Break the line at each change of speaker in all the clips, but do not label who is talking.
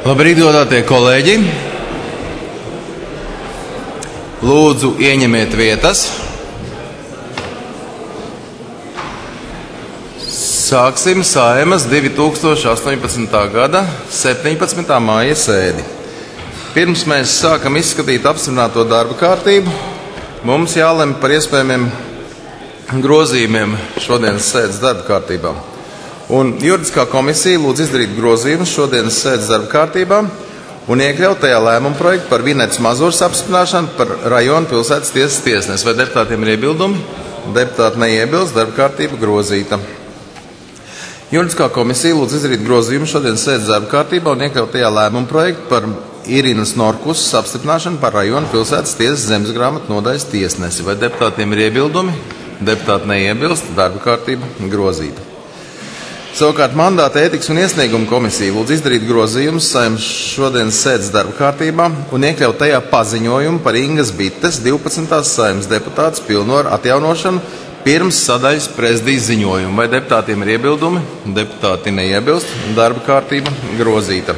Labrīt, godātie kolēģi! Lūdzu, ieņemiet vietas. Sāksim Saeimas 2018. gada 17. māja sēdi. Pirms mēs sākam izskatīt apstiprināto darba kārtību, mums jālemj par iespējamiem grozījumiem šodienas sēdes darba kārtībā. Un juridiskā komisija lūdz izdarīt grozījumus šodienas sēdes darba kārtībā un iekļaut tajā lēmumu projektu par Vinetas Mazūras apstiprināšanu par rajona pilsētas tiesas tiesnesi. Vai deputātiem ir iebildumi? Deputāti neiebilst, darba kārtība grozīta. Juridiskā komisija lūdz izdarīt grozījumus šodienas sēdes darba kārtībā un iekļaut tajā lēmumu projektu par Irinas Norkusas apstiprināšanu par rajona pilsētas tiesas zemesgrāmatu nodaļas tiesnesi. Vai deputātiem ir iebildumi? Deputāti neiebilst, darba kārtība grozīta. Savukārt mandāta ētikas un iesnieguma komisija lūdz izdarīt grozījumus Saeimas šodienas sēdes darba kārtībā un iekļaut tajā paziņojumu par Ingas Bites 12. Saeimas deputātes pilnvaru atjaunošanu pirms sadaļas prezidijas ziņojumu. Vai deputātiem ir iebildumi? Deputāti neiebilst, darba kārtība grozīta.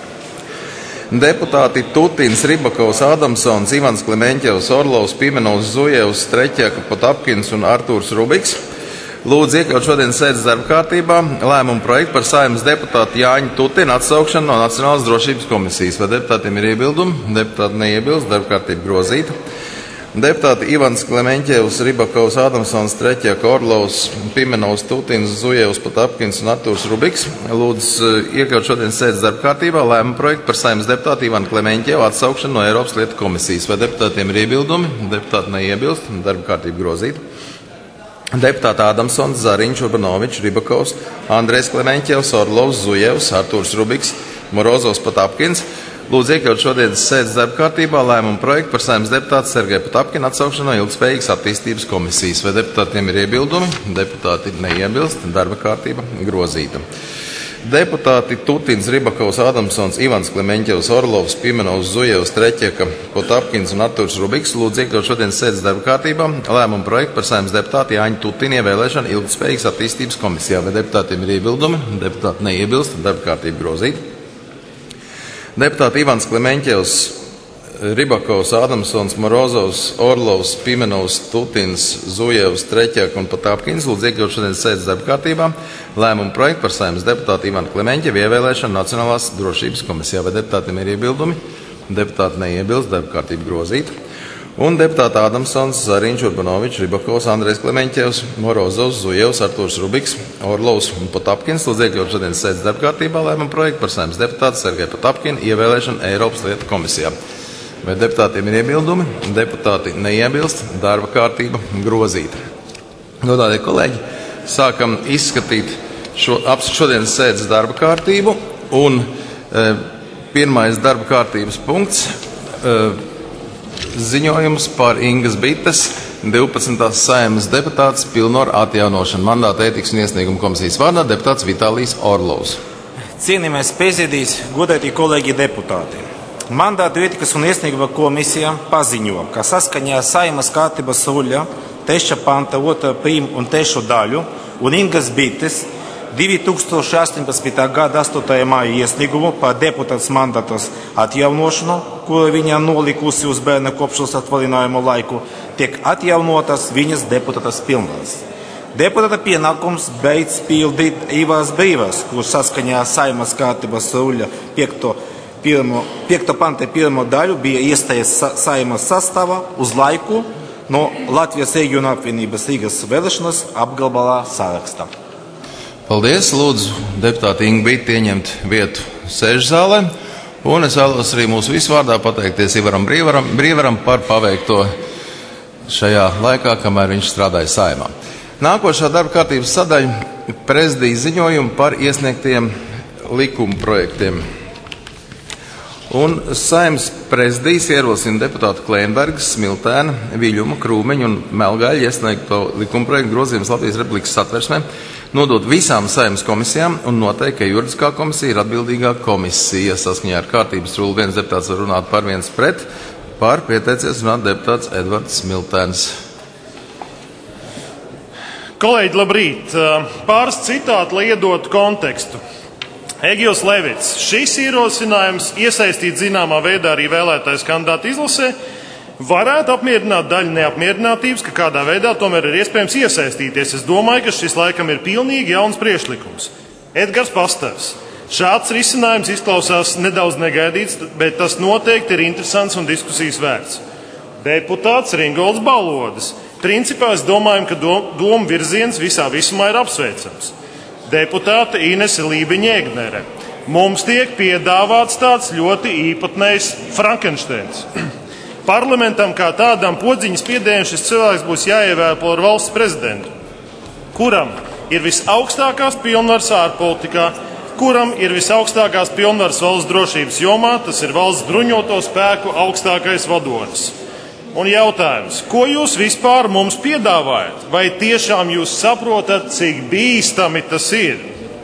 Deputāti Tutins, Ribakovs, Adamsons, Ivans Klemenķevs, Orlovs, Pimenovs, Zujevs, Streķeka, Potapkins un Artūrs Rubiks lūdz iekļaut šodienas sēdes darba kārtībā lēmumu projektu par Saeimas deputātu Jāņa Tutina atsaukšanu no Nacionālās drošības komisijas. Vai deputātiem ir iebildumi? Deputāti neiebilst, darba kārtība grozīta. Deputāti Ivans Klemenķevs, Ribakovs, Adamsons, Streķeka, Orlovs, Pimenovs, Tutins, Zujevs, Potapkins un Artūrs Rubiks lūdz iekļaut šodienas sēdes darba kārtībā lēmumu projektu par Saeimas deputātu Ivanu Klemenķevu atsaukšanu no Eiropas lietu komisijas. Vai deputātiem ir iebildumi? Deputāti neiebilst, darba kārtība grozīta. Deputāti Adamsons, Zariņš, Urbanovičs, Ribakovs, Andrejs Klemenķevs, Orlovs, Zujevs, Artūrs Rubiks, Morozovs, Potapkins lūdz iekļaut šodienas sēdes darba kārtībā lēmumu projektu par Saeimas deputātu Sergeju Potapkinu atsaukšanu no Ilgtspējīgas attīstības komisijas. Vai deputātiem ir iebildumi? Deputāti neiebilst, darba kārtība grozīta. Deputāti Tutins, Ribakovs, Adamsons, Ivans Klemenķevs, Orlovs, Pimenovs, Zujevs, Streķeka, Potapkins un Artūrs Rubiks lūdz iekļaut šodienas sēdes darba kārtībā lēmumu projektu par Saeimas deputātu Jāņa Tutina ievēlēšanu Ilgtspējīgas attīstības komisijā. Vai deputātiem ir iebildumi? Deputāti neiebilst, darba kārtība grozīta. Deputāti Ivans Klemenķevs, Ribakovs, Adamsons, Morozovs, Orlovs, Pimenovs, Tutins, Zujevs, Streķeka un Potapkins lūdz iekļaut šodienas sēdes darba kārtībā lēmumu projektu par Saeimas deputātu Ivanu Klemenķevu ievēlēšanu Nacionālās drošības komisijā. Vai deputātiem ir iebildumi? Deputāti neiebilst, darba kārtība grozīta. Un deputāti Adamsons, Zariņš, Urbanovičs, Ribakovs, Andrejs Klemenķevs, Morozovs, Zujevs, Artūrs Rubiks, Orlovs un Potapkins lūdz iekļaut šodienas sēdes darba kārtībā lēmumu projektu par Saeimas deputātu Sergeju Potapkinu ievēlēšanu Eiropas lietu komisijā. Vai deputātiem ir iebildumi? Deputāti neiebilst, darba kārtība grozīta. Godātie kolēģi, sākam izskatīt šodienas sēdes darba kārtību un pirmais darba kārtības punkts ziņojums par Ingas Bites 12. Saeimas deputātes pilnvaru atjaunošanu. Mandāta ētikas un iesnieguma komisijas vārdā deputāts Vitālijs Orlovs.
Cienījamais prezidijs, godātie kolēģi deputāti. Mandāta ētikas un iesnieguma komisija paziņo, ka saskaņā Saeimas kārtības ruļļa 3. panta 2. prim un 3. daļu un Ingas Bites 2018. gada 8. māja iesniegumu par deputātas mandātas atjaunošanu, kuru viņa nolikusi uz bērna kopšanas atvaļinājumu laiku, tiek atjaunotas viņas deputātas pilnvaras. Deputāta pienākums beidz pildīt Ivars Brīvers, kurš saskaņā Saeimas kārtības ruļļa 5. panta 1. daļu bija iestājies Saeimas sastāvā uz laiku no Latvijas Reģionu apvienības Rīgas vēlēšanas apgabalā sarakstā.
Paldies, lūdzu, deputāti Inga Bite ieņemt vietu sēžzālē, un es vēlos arī mūsu visu vārdā pateikties Ivaram Brīveram par paveikto šajā laikā, kamēr viņš strādāja Saeimā. Nākošā darba kārtības sadaļa - prezidija ziņojumu par iesniegtiem likuma projektiem. Un Saeimas prezidijs ierosina deputātu Klēnbergas, Smiltēna, Viļuma, Krūmeņa un Melgaļa iesniegto likumprojektu grozījumus Latvijas Republikas Satversmē nodot visām Saeimas komisijām un noteikt, ka juridiskā komisija ir atbildīgā komisija. Saskaņā ar kārtības rulu viens deputāts var runāt par, viens pret. Par pieteicies runāt deputāts Edvards Smiltēns.
Kolēģi, labrīt! Pāris citāti, lai iedotu kontekstu. Egils Levits. Šis ierosinājums iesaistīt zināmā veidā arī vēlētājs kandidātu izlasē varētu apmierināt daļu neapmierinātības, ka kādā veidā tomēr ir iespējams iesaistīties. Es domāju, ka šis laikam ir pilnīgi jauns priekšlikums. Edgars Pastars. Šāds risinājums izklausās nedaudz negaidīts, bet tas noteikti ir interesants un diskusijas vērts. Deputāts Ringolds Balodis. Principā es domāju, ka doma virziens visā visumā ir apsveicams. Deputāte Inese Lībiņa-Egnere. Mums tiek piedāvāts tāds ļoti īpatnējs Frankensteins. Parlamentam kā tādam podziņas piedēļ šis cilvēks būs jāievēl par valsts prezidentu, kuram ir visaugstākās pilnvaras ārpolitikā, kuram ir visaugstākās pilnvaras valsts drošības jomā, tas ir valsts bruņoto spēku augstākais vadonis. Un jautājums, ko jūs vispār mums piedāvājat? Vai tiešām jūs saprotat, cik bīstami tas ir?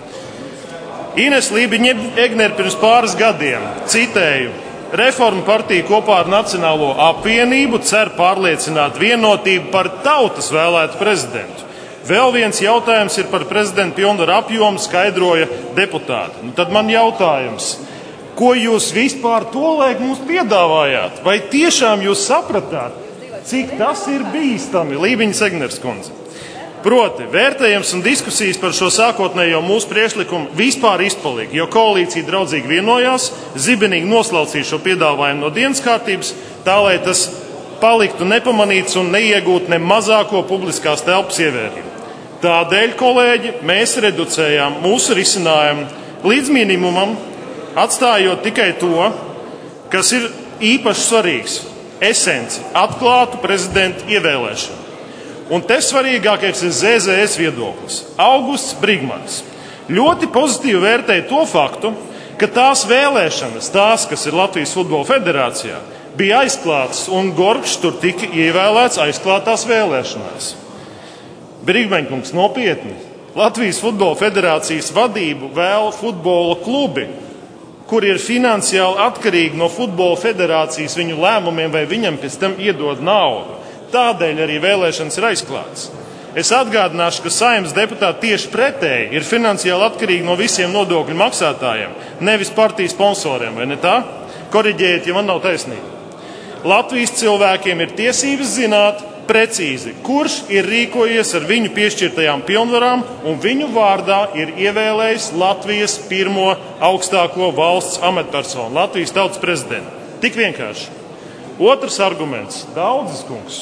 Ines Lībiņa-Egnere pirms pāris gadiem, citēju, Reformu partija kopā ar Nacionālo apvienību cer pārliecināt vienotību par tautas vēlētu prezidentu. Vēl viens jautājums ir par prezidenta pilnvaru apjomu, skaidroja deputāti. Tad man jautājums. Ko jūs vispār tolaik mums piedāvājāt? Vai tiešām jūs sapratāt, cik tas ir bīstami, Lībiņas-Egneres kundze? Proti, vērtējums un diskusijas par šo sākotnējo mūsu priekšlikumu vispār izpalika, jo koalīcija draudzīgi vienojās, zibenīgi noslaucīja šo piedāvājumu no dienas kārtības, tā lai tas paliktu nepamanīts un neiegūtu ne mazāko publiskās telpas ievērību. Tādēļ, kolēģi, mēs reducējām mūsu risinājumu līdz minimumam, atstājot tikai to, kas ir īpaši svarīgs – esenci, atklātu prezidentu ievēlēšanu. Un te svarīgākais ir ZZS viedoklis. Augusts Brigmans ļoti pozitīvi vērtēja to faktu, ka tās vēlēšanas, tās, kas ir Latvijas Futbola Federācijā, bija aizklātas un Gorkšs tur tika ievēlēts aizklātās vēlēšanās. Brigmaņkungs, nopietni. Latvijas Futbola Federācijas vadību vēl futbola klubi, kuri ir finansiāli atkarīgi no Futbola Federācijas viņu lēmumiem, vai viņam pēc tam iedod naudu. Tādēļ arī vēlēšanas ir aizklātas. Es atgādināšu, ka Saeimas deputāti tieši pretēji ir finansiāli atkarīgi no visiem nodokļu maksātājiem, nevis partijas sponsoriem, vai ne tā? Koriģējiet, ja man nav taisnība. Latvijas cilvēkiem ir tiesības zināt precīzi, kurš ir rīkojies ar viņu piešķirtajām pilnvarām un viņu vārdā ir ievēlējis Latvijas pirmo augstāko valsts amatpersonu, Latvijas tautas prezidentu. Tik vienkārši. Otrs arguments. Daudzis kungs.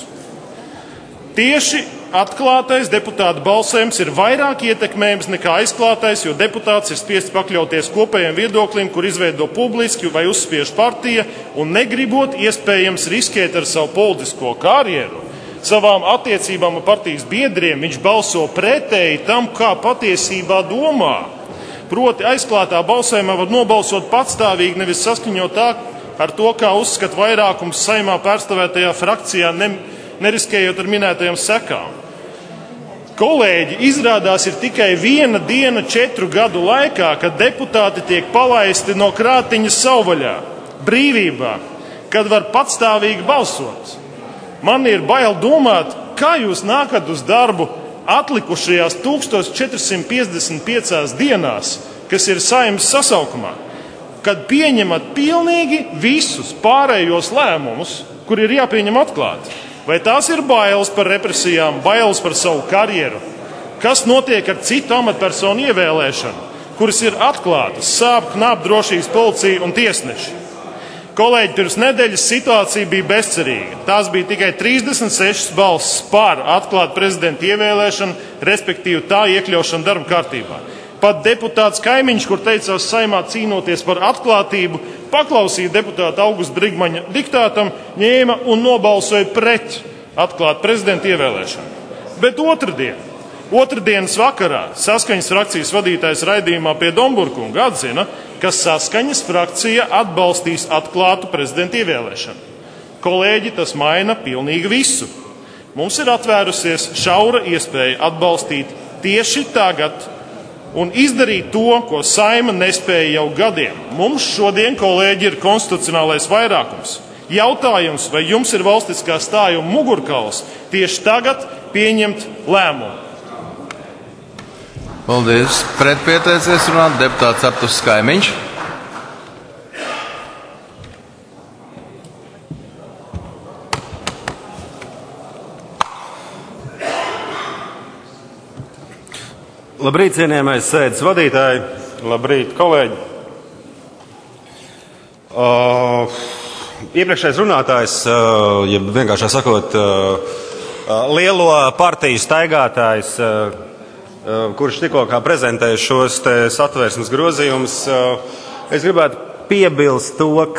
Tieši atklātais deputāta balsojums ir vairāk ietekmējams nekā aizklātais, jo deputāts ir spiests pakļauties kopējiem viedoklim, kur izveido publiski vai uzspiež partija, un negribot iespējams riskēt ar savu politisko karjeru, savām attiecībām ar partijas biedriem, viņš balso pretēji tam, kā patiesībā domā. Proti aizklātā balsojumā var nobalsot patstāvīgi, nevis saskaņot tā ar to, kā uzskata vairākums Saeimā pārstāvētajā frakcijā, neriskējot ar minētajām sekām. Kolēģi, izrādās ir tikai viena diena 4 gadu laikā, kad deputāti tiek palaisti no krātiņas savvaļā, brīvībā, kad var patstāvīgi balsot. Man ir bail domāt, kā jūs nākat uz darbu atlikušajās 1455 dienās, kas ir Saeimas sasaukumā, kad pieņemat pilnīgi visus pārējos lēmumus, kur ir jāpieņem atklāti. Vai tās ir bailes par represijām, bailes par savu karjeru? Kas notiek ar citu amatpersonu ievēlēšanu, kuras ir atklātas, sāp, knāp drošības policija un tiesneši? Kolēģi, pirms nedēļas situācija bija bezcerīga. Tās bija tikai 36 balsis par atklātu prezidentu ievēlēšanu, respektīvi tā iekļaušanu darba kārtībā. Pat deputāts Kaimiņš, kur teicās Saeimā cīnoties par atklātību, paklausīja deputāta Augusta Brigmaņa diktātam, ņēma un nobalsoja pret atklātu prezidentu ievēlēšanu. Bet otrdienas vakarā Saskaņas frakcijas vadītājs raidījumā pie Domburkunga atzina, ka Saskaņas frakcija atbalstīs atklātu prezidentu ievēlēšanu. Kolēģi, tas maina pilnīgi visu. Mums ir atvērusies šaura iespēja atbalstīt tieši tagad un izdarīt to, ko Saeima nespēja jau gadiem. Mums šodien, kolēģi, ir konstitucionālais vairākums. Jautājums, vai jums ir valstiskā stājuma mugurkauls tieši tagad pieņemt lēmumu?
Paldies. Pret pieteicies runāt deputāts Arturs Skaimiņš.
Labrīt, cienījamais sēdes vadītāji, labrīt, kolēģi. Iepriekšējais runātājs, ja vienkārši sakot, lielo partiju staigātājs, kurš tikko prezentēja šos satversmes grozījumus, es gribētu piebilst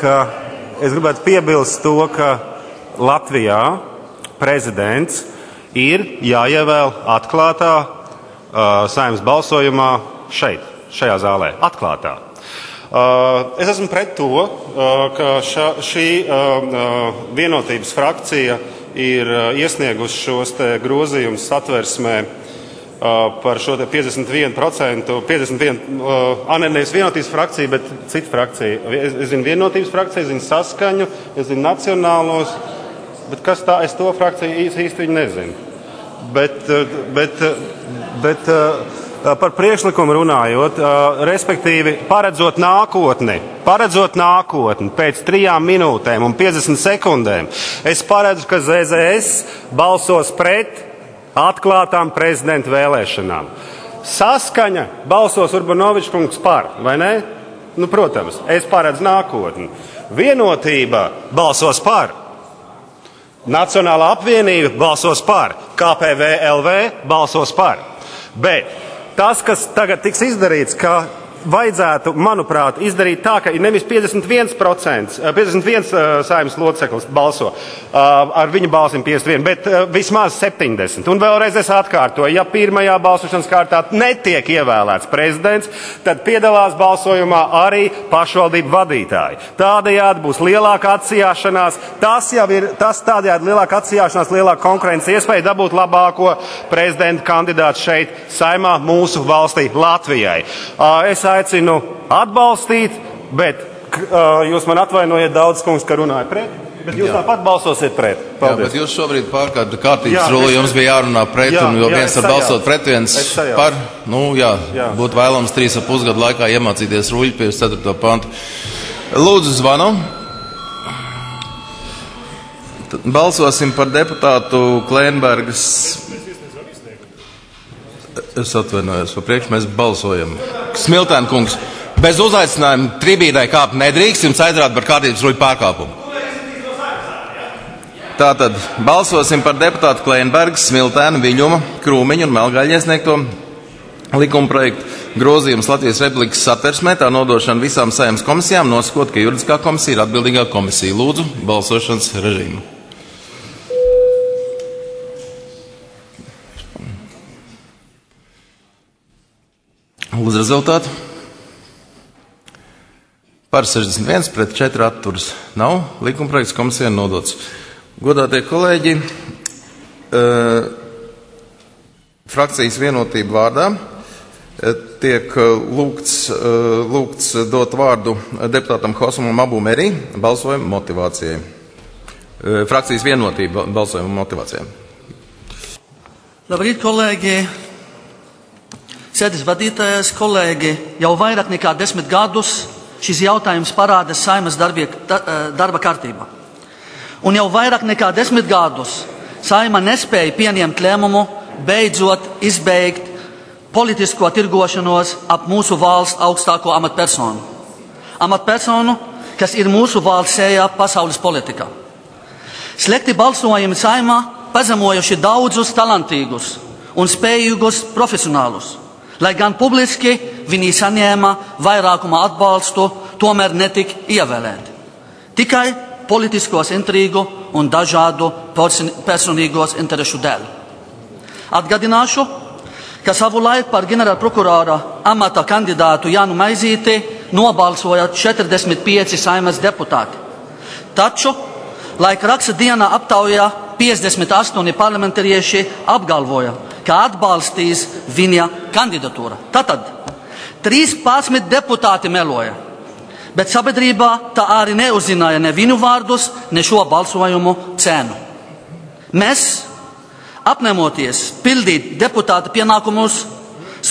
to, ka Latvijā prezidents ir jāievēl atklātā Saeimas balsojumā šajā zālē, atklātā. Es esmu pret to, ka šī vienotības frakcija ir iesniegusi šos grozījumus satversmē par šo 51%, nevis vienotības frakcija, bet cita frakcija. Es zinu vienotības frakciju, es zinu Saskaņu, es zinu Nacionālos, bet kas tā, es to frakciju īsti nezinu. Bet par priekšlikumu runājot, respektīvi paredzot nākotni pēc 3 minūtēm un 50 sekundēm, es paredzu, ka ZZS balsos pret atklātām prezidenta vēlēšanām. Saskaņa balsos Urbanovičs kungs par, vai ne? Nu, protams, es paredzu nākotni. Vienotība balsos par. Nacionālā apvienība balsos par. KPVLV balsos par. Bet tas, kas tagad tiks izdarīts, ka vajadzētu, manuprāt, izdarīt tā, ka ir nevis 51% Saeimas loceklis balso ar viņa balsim 51, bet vismaz 70. Un vēlreiz es atkārtoju, ja pirmajā balsošanas kārtā netiek ievēlēts prezidents, tad piedalās balsojumā arī pašvaldību vadītāji. Tādējādi būs lielāka atsijāšanās, tādējādi lielāka atsijāšanās, lielāka konkurences iespēja dabūt labāko prezidenta kandidātu šeit Saeimā mūsu valstī Latvijai. Es aicinu atbalstīt, bet jūs man atvainojiet daudz, kungs, ka runāja pret, bet jūs tāpat balsosiet pret. Paldies.
Jā, bet jūs šobrīd pārkārt kārtības rulu, jums bija jārunā pret, un jo viens var balsot pret, viens par. Būtu vēlams 3,5 gadu laikā iemācīties ruļu pie 4. pantu. Lūdzu, zvanu. Balsosim par deputātu Klēnbergas. Es atvainojos, pa priekš mēs balsojam. Smiltēna kungs, bez uzaicinājuma tribīnai kāpt nedrīkst, jums aizrāda par kārtības ruļu pārkāpumu. Tātad balsosim par deputātu Klēnbergas, Smiltēna, Viļuma, Krūmiņu un Melgaļa iesniegto likuma projektu grozījumus Latvijas Republikas satversmē, tā nodošana visām Saeimas komisijām, nosakot, ka juridiskā komisija ir atbildīgā komisija. Lūdzu, balsošanas režīmu. Lūdzu, rezultātu. Par 61, pret 4 atturas nav. Likumprojekts komisijai nodots. Godātie kolēģi, frakcijas vienotību vārdā tiek lūgts dot vārdu deputātam Hosmam Abu Merī balsojuma motivācijai. Frakcijas vienotība balsojuma motivācijai.
Labrīt, kolēģi! Sēdes vadītājs, kolēģi, jau vairāk nekā 10 gadus šis jautājums parādās Saeimas darba kārtībā. Un jau vairāk nekā 10 gadus Saeima nespēja pieņemt lēmumu beidzot izbeigt politisko tirgošanos ap mūsu valsts augstāko amatpersonu. Amatpersonu, kas ir mūsu valsts sējā pasaules politikā. Slikti balsojumi Saeimā pazemojuši daudzus talantīgus un spējīgus profesionālus. Lai gan publiski viņi saņēma vairākuma atbalstu, tomēr netika ievēlēti. Tikai politiskos intrigu un dažādu personīgos interešu dēļ. Atgādināšu, ka savulaik par ģenerālprokurora amata kandidātu Jānu Maizīti nobalsoja 45 Saeimas deputāti. Taču, laika raksta dienā aptaujā 58 parlamentārieši apgalvoja, ka atbalstīs viņa kandidatūru. Tātad 13 deputāti meloja, bet sabiedrībā tā arī neuzzināja ne viņu vārdus, ne šo balsojumu cenu. Mēs, apņemoties pildīt deputāta pienākumus,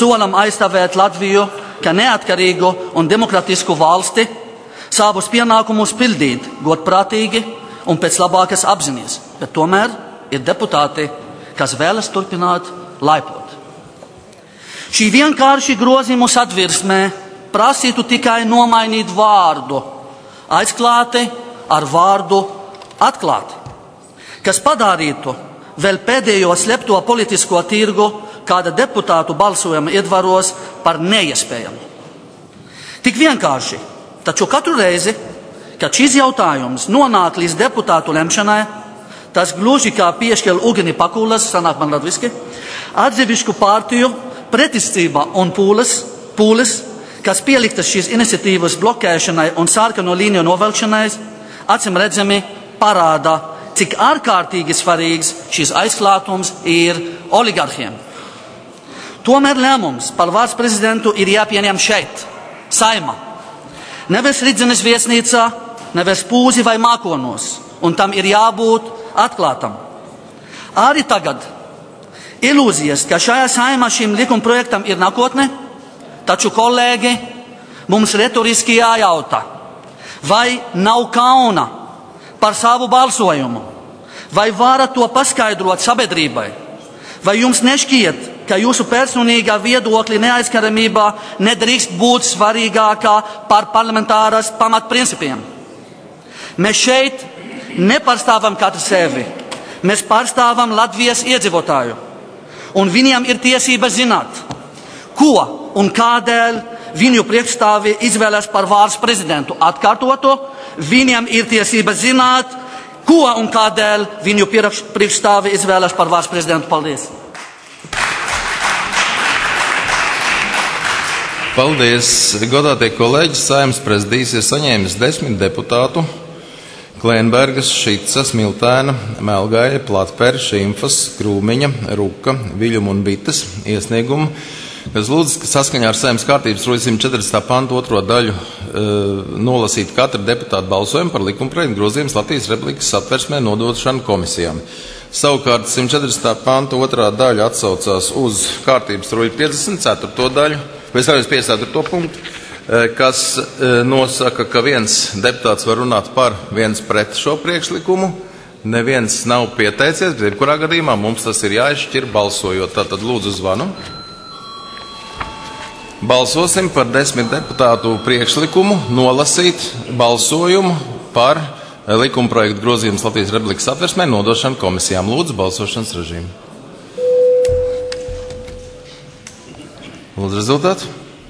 solam aizstāvēt Latviju kā neatkarīgu un demokratisku valsti, savus pienākumus pildīt godprātīgi un pēc labākas apziņas, bet tomēr ir deputāti, kas vēlas turpināt laipot. Šī vienkārši grozījumu satversmē prasītu tikai nomainīt vārdu aizklāti ar vārdu atklāti, kas padarītu vēl pēdējo slepto politisko tirgu kāda deputātu balsojuma ietvaros par neiespējamu. Tik vienkārši, taču katru reizi, kad šis jautājums nonāk līdz deputātu lemšanai, tas gluži kā piešķel uguni pakulas, sanāk man latviski, atsevišķu partiju pretestība un pūles, kas pieliktas šīs iniciatīvas blokēšanai un sarkano līniju novelkšanai, acīm redzami parāda, cik ārkārtīgi svarīgs šis aizklātums ir oligarhiem. Tomēr lēmums par valsts prezidentu ir jāpieņem šeit, Saeimā. Nevis Ridzenes viesnīcā, nevis Pūzi vai Mākonos, un tam ir jābūt atklātam. Arī tagad ilūzijas, ka šajā Saeimā šim likumprojektam ir nākotne, taču, kolēģi, mums retoriski jājautā, vai nav kauna par savu balsojumu, vai varat to paskaidrot sabiedrībai, vai jums nešķiet, ka jūsu personīgā viedokļa neaizskaramība nedrīkst būt svarīgākā par parlamentāras pamatprincipiem. Mēs šeit nepārstāvam katru sevi, mēs pārstāvam Latvijas iedzīvotāju, un viņiem ir tiesības zināt, ko un kādēļ viņu priekšstāvi izvēlēs par valsts prezidentu. Atkārtotu, viņiem ir tiesības zināt, ko un kādēļ viņu priekšstāvi izvēlēs par valsts prezidentu. Paldies!
Paldies, godātie kolēģi. Saeimas prezidijs ir saņēmis 10 deputātu Klēnbergas, Šicas, Miltēna, Melgaļa, Platpera, Šimfas, Krūmiņa, Ruka, Viļuma un Bites iesniegumu, kas lūdz saskaņā ar Saeimas kārtības 140. pantu 2. daļu nolasīt katru deputātu balsojumu par likumprojektu grozījumus Latvijas Republikas satversmē nodošanu komisijām. Savukārt 140. pantu 2. daļa atsaucās uz kārtības 54. daļu, vai 54. punktu, kas nosaka, ka viens deputāts var runāt par, viens pret šo priekšlikumu. Neviens nav pieteicies, bet jebkurā gadījumā mums tas ir jāizšķir balsojot. Tātad lūdzu zvanu. Balsosim par 10 deputātu priekšlikumu nolasīt balsojumu par likumprojektu grozījumus Latvijas Republikas satversmē nodošanu komisijām. Lūdzu, balsošanas režīmu. Lūdzu, rezultāts.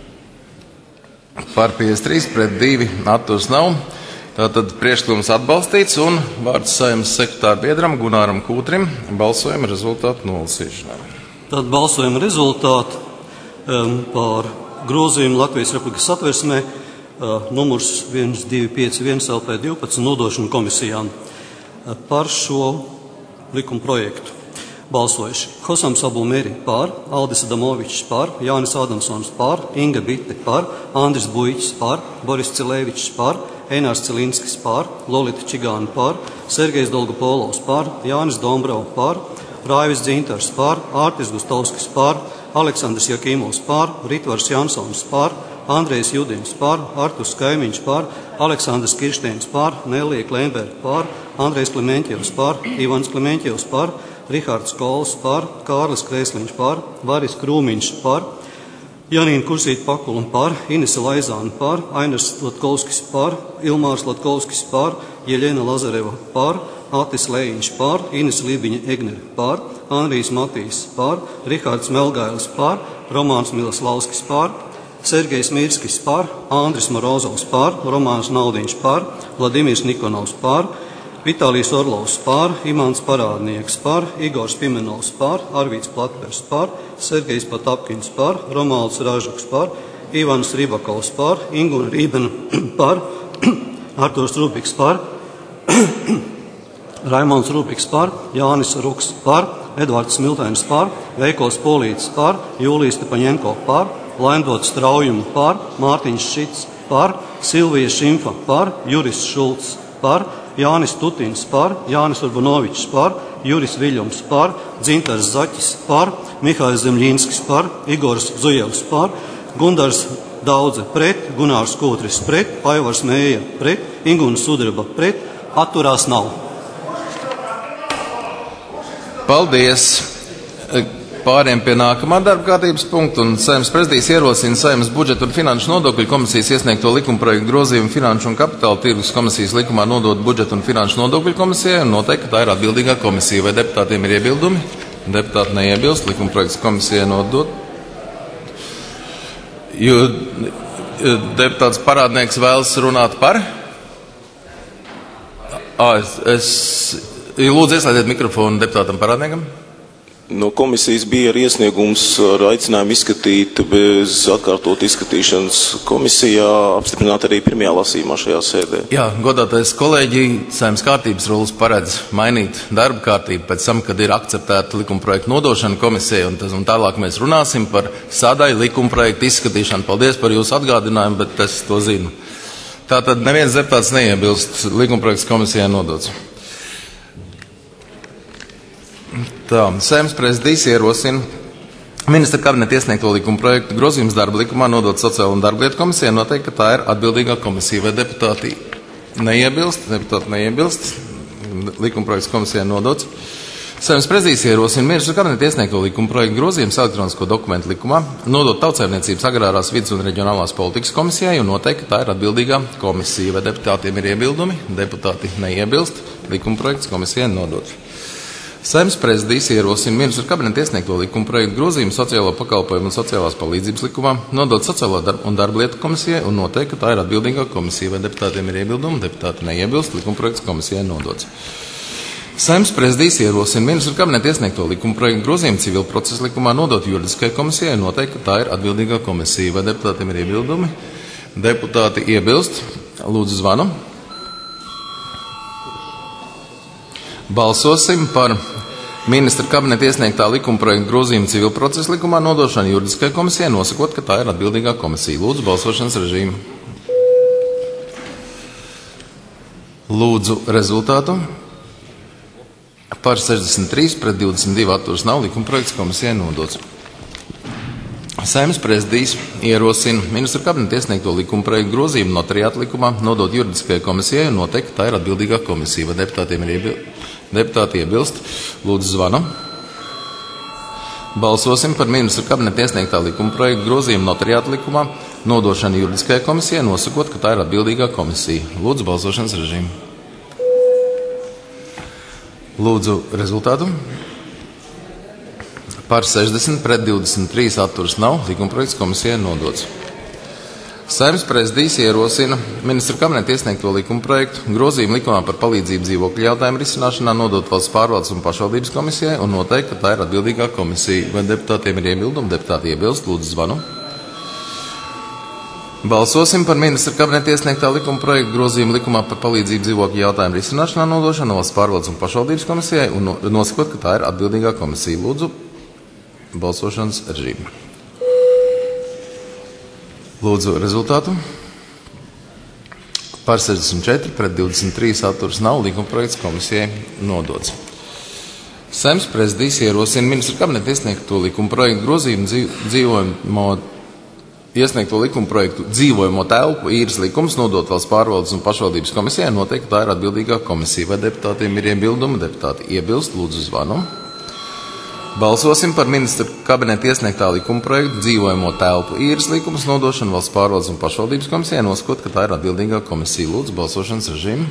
Par 53, pret 2 atturs nav. Tātad priekšlikums atbalstīts un vārds Saeimas sekretāra biedram Gunāram Kūtrim balsojuma rezultātu nolasīšanā.
Tad balsojuma rezultāti par grozījumu Latvijas Republikas satversmē numurs 1251 LP12 nodošanu komisijām par šo likuma projektu. Balsojuši Hosams Abulmeri par, Aldis Adamovičs par, Jānis Adamsons par, Inga Bite par, Andris Buiķis par, Boris Cilēvičs par, Einārs Cilinskis par, Lolita Čigāna par, Sergejs Dolgopolovs par, Jānis Dombrau par, Raivis Dzintars par, Ārtis Gustovskis par, Aleksandrs Jakīmovs par, Ritvars Jansons par, Andrejs Judins par, Arturs Kaimiņš par, Aleksandrs Kirštēns par, Nelija Klēnberga par, Andrejs Klimentjevs par, Ivans Klimentjevs par, Rihards Kols par, Kārlis Krēsliņš par, Varis Krūmiņš par, Janīna Kursīta Pakula par, Inese Laizāna par, Ainars Latkovskis par, Ilmārs Latkovskis par, Jeļena Lazareva par, Atis Lejiņš par, Inese Lībiņa Egnere par, Andrijs Matīs par, Rihards Melgailis par, Romāns Miloslavskis par, Sergejs Mirskis par, Andris Morozovs par, Romāns Naudiņš par, Vladimirs Nikonovs par, Vitālijs Orlovs par, Imants Parādnieks par, Igors Pimenovs par, Arvīts Platpers par, Sergejs Patapkins par, Romualds Ražuks par, Ivans Ribakovs par, Inguna Rībena par, Arturs Rubiks par, Raimons Rubiks par, Jānis Ruks par, Edvards Smiltēns par, Veikos Polītis par, Jūlijas Stepaņenko par, Laimdots Straujuma par, Mārtiņš Šits par, Silvija Šimfa par, Juris Šulcs par, Jānis Tutins par, Jānis Urbanovičs par, Juris Viļums par, Dzintars Zaķis par, Mihails Zemļīnskis par, Igors Zujevs par, Gundars Daudze pret, Gunārs Kūtris pret, Aivars Mēja pret, Inguns Sudraba pret, atturās nav.
Paldies! Pāriem pie nākamā darba kārtības punkta, un Saeimas prezidijs ierosina Saeimas budžeta un finanšu nodokļu komisijas iesniegto likumprojektu grozījumu finanšu un kapitāla tirgus komisijas likumā nodot budžeta un finanšu nodokļu komisijai un noteikt, ka tā ir atbildīgā komisija. Vai deputātiem ir iebildumi? Deputāti neiebilst, likumprojekts komisijai nodot. Jo deputāts Parādnieks vēlas runāt par? Lūdzu, ieslēdziet mikrofonu deputātam Parādniekam.
No komisijas bija arī iesniegums ar aicinājumu izskatīt bez atkārtot izskatīšanas komisijā, apstiprināt arī pirmajā lasījumā šajā sēdē.
Jā, godātais kolēģi, Saeimas kārtības rules paredz mainīt darba kārtību pēc tam, kad ir akceptēta likumprojekta nodošana komisijai, un tālāk mēs runāsim par sadaļu likumprojektu izskatīšanu. Paldies par jūsu atgādinājumu, bet es to zinu. Tātad neviens deputāts neiebilst, likumprojekts komisijai nodots. Tā, Saeimas prezidijs ierosina ministra kabineta iesniegto likuma projektu grozījums darba likumā nodot sociālo un darba lietu komisijai, noteikt, ka tā ir atbildīgā komisija. Vai deputāti neiebilst? Deputāti neiebilst. Likuma projekts komisijai nodots. Saeimas prezidijs ierosina ministra kabineta iesniegto likuma projektu grozījums elektronisko dokumentu likumā nodot Tautsaimniecības agrārās vides un reģionālās politikas komisijai un noteikt, ka tā ir atbildīgā komisija. Vai deputātiem ir iebildumi? Deputāti neiebilst. Likuma projekts komisijai nodots. Saeimas prezidijs ierosina ministra kabineta iesniegto likuma projektu grozījumu sociālo pakalpojumu un sociālās palīdzības likumā, nodot sociālo un darba lietu komisijai un noteikt, ka tā ir atbildīgā komisija. Vai deputātiem ir iebildumi? Deputāti neiebilst. Likuma projekts komisijai nodots. Saeimas prezidijs ierosina ministra kabineta iesniegto likuma projektu grozījumu civil procesa likumā, nodot juridiskajai komisijai un noteikt, ka tā ir atbildīgā komisija. Vai deputātiem ir iebildumi? Deputāti iebilst. Lūdzu zvanu. Balsosim par ministra kabineta iesniegtā likuma projekta grozījumu civil procesa likumā nodošanu juridiskajai komisijai, nosakot, ka tā ir atbildīgā komisija. Lūdzu, balsošanas režīmu. Lūdzu, rezultātu. Par 63 pret 22 atturas nav, likuma projekts komisijai nodots. Saeimas prezidijs ierosina ministra kabineta iesniegto likuma projektu grozījumu notariāta likumā nodot juridiskajai komisijai un noteikt, ka tā ir atbildīgā komisija. Vai deputātiem ir deputāti iebilst? Lūdzu, zvanu. Balsosim par ministra kabineta iesniegtā likuma projektu grozījumu notariāta likumā nodošanu juridiskajai komisijai, nosakot, ka tā ir atbildīgā komisija. Lūdzu, balsošanas režīmu. Lūdzu, rezultātu. Par 60 pret 23 atturas nav, likuma projekts komisijai nodots. Saeimas prezidijs ierosina ministra kabineta iesniegto likuma projektu grozījumu likumā par palīdzību dzīvokļu jautājumu risināšanā nodot valsts pārvaldes un pašvaldības komisijai un noteikt, ka tā ir atbildīgā komisija. Vai deputātiem ir iebildumi? Deputāti iebilst. Lūdzu, zvanu. Balsosim par ministra kabineta iesniegtā likuma projektu grozījumu likumā par palīdzību dzīvokļu jautājumu risināšanā nodošanu valsts pārvaldes un pašvaldības komisijai un nosakot, ka tā ir atbildīgā komisija. Lūdzu, balsošanas režīmu. Lūdzu, rezultātu. Par 64 pret 23 atturas nav, likuma projekts komisijai nodots. Saeimas prezidijs ierosina ministra kabineta iesniegto likuma projektu grozījumu iesniegto likuma projektu dzīvojamo telpu īres likums nodot valsts pārvaldes un pašvaldības komisijai un noteikt, ka tā ir atbildīgā komisija. Vai deputātiem ir iebildumi? Deputāti iebilst. Lūdzu, zvanu. Balsosim par ministra kabineta iesniegtā likuma projektu dzīvojamo telpu īres likums nodošanu valsts pārvaldes un pašvaldības komisijai, nosakot, ka tā ir atbildīgā komisija. Lūdzu, balsošanas režīmu.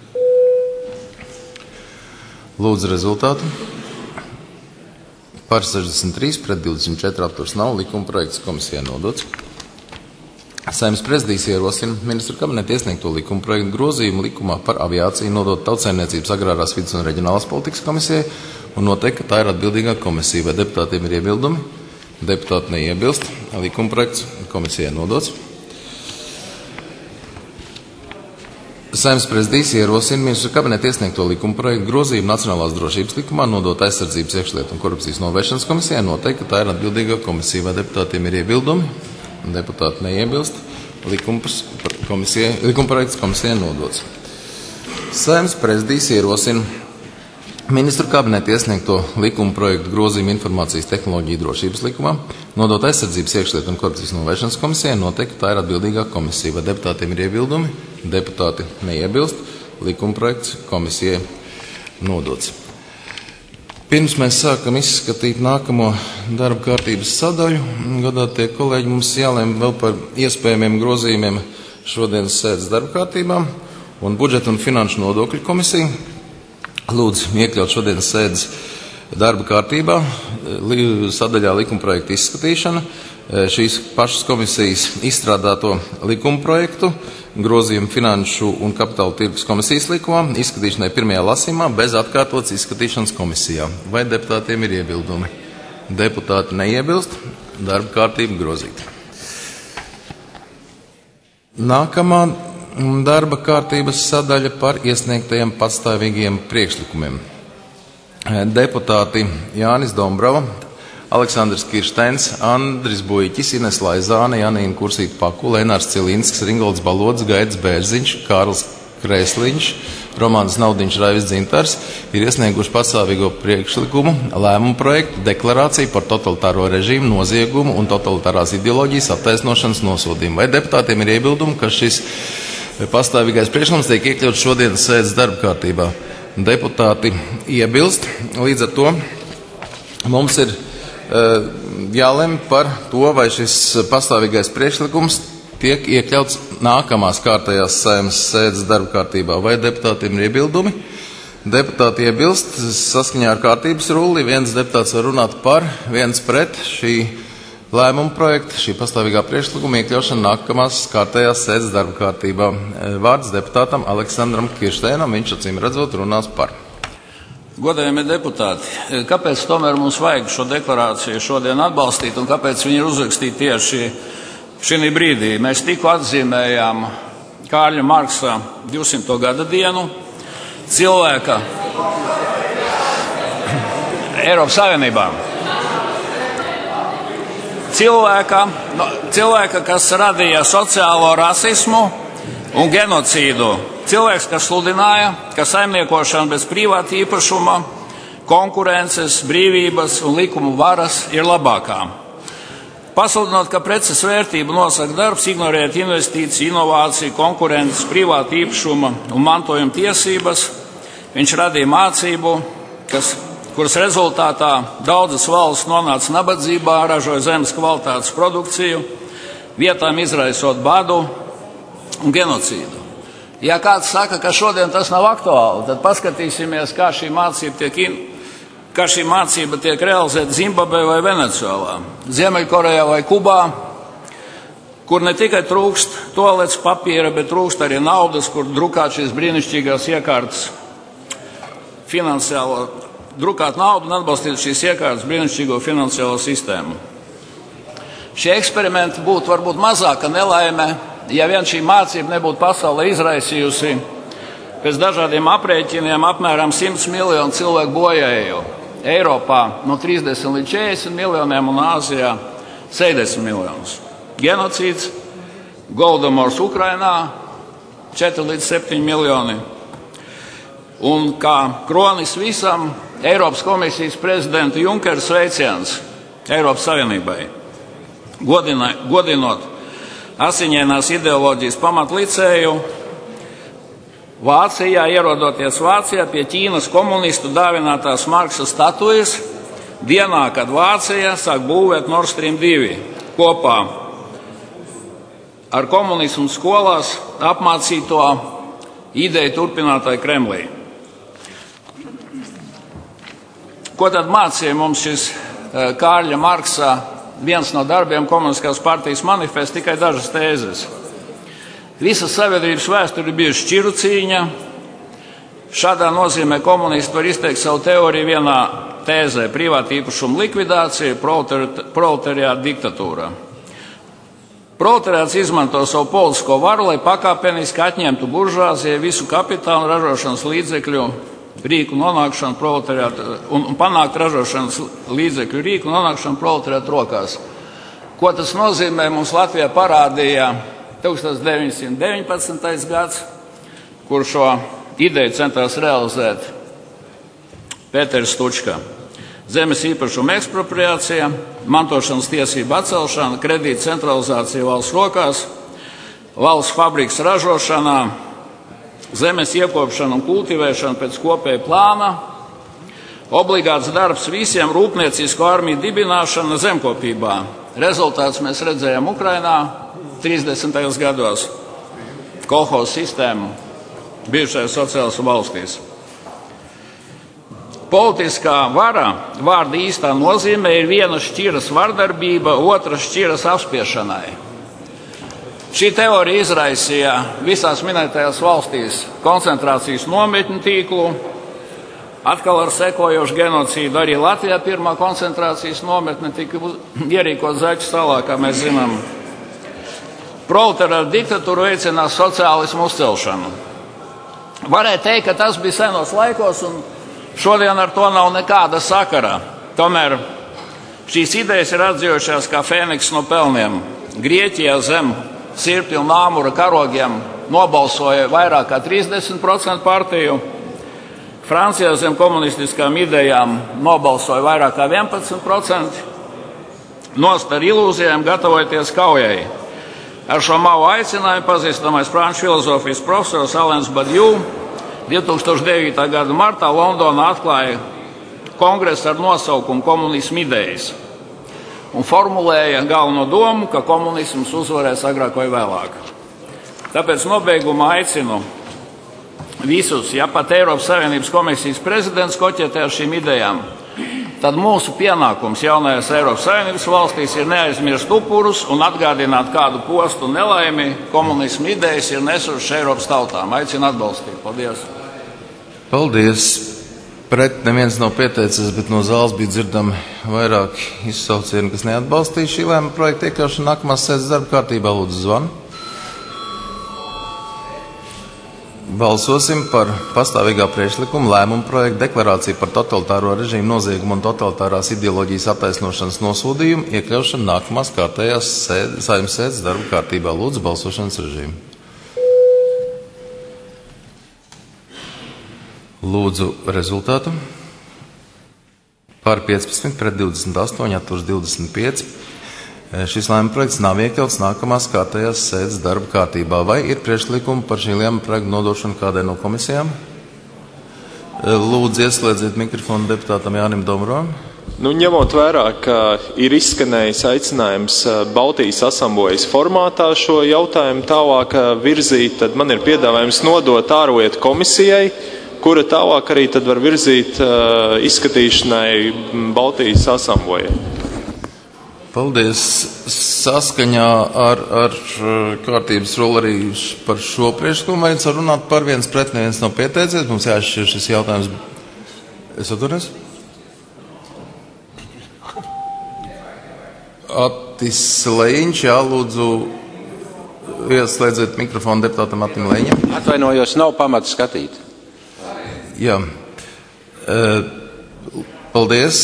Lūdzu, rezultātu. Par 63 pret 24 atturas nav, likuma projekts komisijai nodots. Saeimas prezidijs ierosina ministra kabineta iesniegto likuma projektu grozījumu likumā par aviāciju nodot Tautsaimniecības agrārās vides un reģionālās politikas komisijai un noteikt, ka tā ir atbildīgā komisija. Vai deputātiem ir iebildumi? Deputāti neiebilst. Likuma projekts komisijai nodots. Saeimas prezidijs ierosina ministra kabineta iesniegto likuma projektu grozījumu Nacionālās drošības likumā nodot aizsardzības, iekšlietu un korupcijas novēršanas komisijai un noteikt, ka tā ir atbildīgā komisija. Vai deputātiem ir iebildumi? Deputāti neiebilst. Likuma projekts komisijai nodots. Saeimas prezidijs ierosina ministru kabineta iesniegto likuma projektu grozījumu informācijas tehnoloģiju drošības likumā Nodot aizsardzības iekšlietu un korupcijas novēršanas komisijai noteikti tā ir atbildīgā komisija. Vai deputātiem ir iebildumi? Deputāti neiebilst. Likumprojekts komisijai nodots. Pirms mēs sākam izskatīt nākamo darba kārtības sadaļu, godātie kolēģi, mums jālēm vēl par iespējamiem grozījumiem šodienas sēdes darba kārtībā, un budžeta un finanšu nodokļu komisija lūdzu iekļaut šodienas sēdes darba kārtībā sadaļā likumprojekta izskatīšana, šīs pašas komisijas izstrādāto likumprojektu, grozījumu finanšu un kapitāla tirgus komisijas likumā, izskatīšanai pirmajā lasījumā bez atkārtotas izskatīšanas komisijā. Vai deputātiem ir iebildumi? Deputāti neiebilst, darba kārtība grozīta. Nākamā darba kārtības sadaļa par iesniegtajiem patstāvīgiem priekšlikumiem. Deputāti Jānis Dombrava, Aleksandrs Kirsteins, Andris Buiķis, Ines Laizāne, Janīna Kursīta Pakula, Enārs Cilinskis, Ringolds Balodz, Gaidis Bērziņš, Kārls Krēsliņš, Romāns Naudiņš, Raivis Dzintars ir iesnieguši patstāvīgo priekšlikumu lēmumu projektu deklarāciju par totalitāro režīmu, noziegumu un totalitārās ideoloģijas attaisnošanas nosodījumu. Vai deputātiem ir iebildumi, ka šis pastāvīgais priekšlikums tiek iekļauts šodienas sēdes darba kārtībā? Deputāti iebilst, līdz ar to mums ir jālem par to, vai šis pastāvīgais priekšlikums tiek iekļauts nākamās kārtējās Saeimas sēdes darba kārtībā. Vai deputātiem ir iebildumi? Deputāti iebilst, saskaņā ar kārtības rulli viens deputāts var runāt par, viens pret šī lēmuma projekta, šī pastāvīgā priekšlikuma iekļaušana nākamās kārtējās sēdes darba kārtībā. Vārds deputātam Aleksandram Kirsteinam, viņš acīm redzot runās par.
Godājamie deputāti, kāpēc tomēr mums vajag šo deklarāciju šodien atbalstīt un kāpēc viņi ir uzrakstīti tieši šī brīdī? Mēs tikko atzīmējām Kārļa Marksa 200. gada dienu, cilvēka Eiropas Savienībā. Cilvēka, kas radīja sociālo rasismu un genocīdu. Cilvēks, kas sludināja, ka saimniekošana bez privāta īpašuma, konkurences, brīvības un likumu varas ir labākā. Pasludinot, ka preces vērtību nosaka darbs, ignorēt investīciju, inovāciju, konkurences, privāta īpašuma un mantojuma tiesības, viņš radīja mācību, kuras rezultātā daudzas valsts nonāca nabadzībā, ražoja zemes kvalitātes produkciju, vietām izraisot badu un genocīdu. Ja kāds saka, ka šodien tas nav aktuāli, tad paskatīsimies, kā šī mācība tiek realizēta Zimbabvē vai Venecuēlā, Ziemeļkorejā vai Kubā, kur ne tikai trūkst toaletes papīra, bet trūkst arī naudas, kur drukāt šīs brīnišķīgās iekārtas finansiālo drukāt naudu un atbalstīt šīs iekārtas brīnišķīgo finansiālo sistēmu. Šie eksperimenti būtu varbūt mazāka nelaime, ja vien šī mācība nebūtu pasaulē izraisījusi pēc dažādiem aprēķiniem apmēram 100 miljonu cilvēku bojēju. Eiropā no 30 līdz 40 miljoniem un Āzijā 70 miljonus. Genocīds, Goldomors Ukrainā 4 līdz 7 miljoni. Un kā kronis visam, Eiropas komisijas prezidenta Junkera sveiciens Eiropas Savienībai, godinot asiņainās ideoloģijas pamatlicēju, Vācijā, ierodoties Vācijā pie Ķīnas komunistu dāvinātās Marksa statujas, dienā, kad Vācija sāk būvēt Nord Stream 2 kopā ar komunismu skolās apmācīto ideju turpinātāju Kremlī. Ko tad mācīja mums šis Kārļa Marksa viens no darbiem Komunistiskās partijas manifesta? Tikai dažas tēzes. Visa sabiedrības vēsture bija šķiru cīņa. Šādā nozīmē komunisti var izteikt savu teoriju vienā tēzē - privāta īpašuma likvidācija, proletariāta diktatūra. Proletariāts izmanto savu politisko varu, lai pakāpeniski atņemtu buržuāzijai visu kapitālu un ražošanas līdzekļu rīku nonākšanu proletariāta un panākt ražošanas līdzekļu rīku nonākšanu proletariāta rokās. Ko tas nozīmē, mums Latvijā parādīja 1919. gads, kur šo ideju centās realizēt Pēters Stučka. zemes īpašuma ekspropriācija, mantošanas tiesība atcelšana, kredīta centralizācija valsts rokās, valsts fabrikas ražošanā, zemes iekopšana un kultivēšana pēc kopēja plāna, obligāts darbs visiem, rūpniecisko armiju dibināšana zemkopībā. Rezultāts mēs redzējām Ukrainā 30. gados, kolhozu sistēmu bijušajās sociālās valstīs. Politiskā vara vārda īstā nozīmē ir viena šķiras vardarbība, otra šķiras apspiešanai. Šī teorija izraisīja visās minētajās valstīs koncentrācijas nometņu tīklu, atkal ar sekojošu genocīdu. Arī Latvijā pirmā koncentrācijas nometne tika ierīkot Zaķu salā, kā mēs zinām. Proletariāta diktatūra veicinās sociālismu uzcelšanu. Varēja teikt, ka tas bija senos laikos, un šodien ar to nav nekāda sakara. Tomēr šīs idejas ir atdzīvojušās kā fēniks no pelniem. Grieķijā zem sirpju un āmura karogiem nobalsoja vairāk kā 30% partiju. Francijā zem komunistiskām idejām nobalsoja vairāk kā 11%. Nost ar ilūzijām gatavojoties kaujai. Ar šo mavu aicinājumu pazīstamais franču filozofijas profesors Alens Badju 2009. gada martā Londonā atklāja kongresu ar nosaukumu Komunisma idejas un formulēja galveno domu, ka komunisms uzvarēs agrāk vai vēlāk. Tāpēc nobeigumā aicinu visus, ja pat Eiropas Savienības komisijas prezidents koķetē ar šīm idejām, tad mūsu pienākums jaunajās Eiropas Savienības valstīs ir neaizmirst upurus un atgādināt, kādu postu nelaimi komunisma idejas ir nesušas Eiropas tautām. Aicinu atbalstīt. Paldies!
Paldies! Pret neviens nav pieteicies, bet no zāles bija dzirdami vairāk izsaucieni, kas neatbalstīja šī lēmuma projekta iekļaušanu nākamās sēdes darba kārtībā. Lūdzu, zvanu. Balsosim par pastāvīgā priekšlikuma lēmumu projektu deklarāciju par totalitāro režīmu noziegumu un totalitārās ideoloģijas attaisnošanas nosūdījumu iekļaušanu nākamās kārtējās Saeimas sēdes darba kārtībā. Lūdzu, balsošanas režīmu. Lūdzu rezultātu. Par 15, pret 28, atturs 25. Šis lēmuma projekts nav iekļauts nākamās kārtējās sēdes darba kārtībā. Vai ir priekšlikumi par šī lēmuma projekta nodošanu kādai no komisijām? Lūdzu, ieslēdziet mikrofonu deputātam Jānim Domrovam.
Ņemot vērā, ka ir izskanējis aicinājums Baltijas asamblejas formātā šo jautājumu tālāk virzīt, tad man ir piedāvājums nodot ārlietu komisijai, kura tālāk arī tad var virzīt izskatīšanai Baltijas asamblejai.
Paldies. Saskaņā ar kārtības roli arī par šo priekšlikumu vajadzētu runāt par viens pret neviens nav pieteicies. Mums jāšķir šis jautājums. Es atvainojos? Atis Lejiņš, jā, lūdzu, ieslēdziet mikrofonu deputātam Atim Lejiņam.
Atvainojos, nav pamata skatīt.
Jā. Paldies.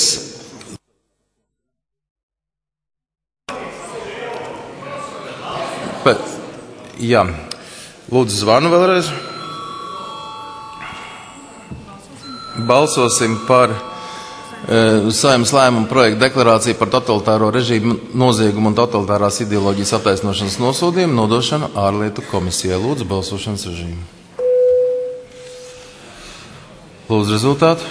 Jā. Lūdzu, zvanu vēlreiz. Balsosim par Saeimas lēmumu projektu deklarāciju par totalitāro režīmu noziegumu un totalitārās ideoloģijas attaisnošanas nosūdījumu nodošanu ārlietu komisijai. Lūdzu, balsošanas režīmu. Lūdzu, rezultātu.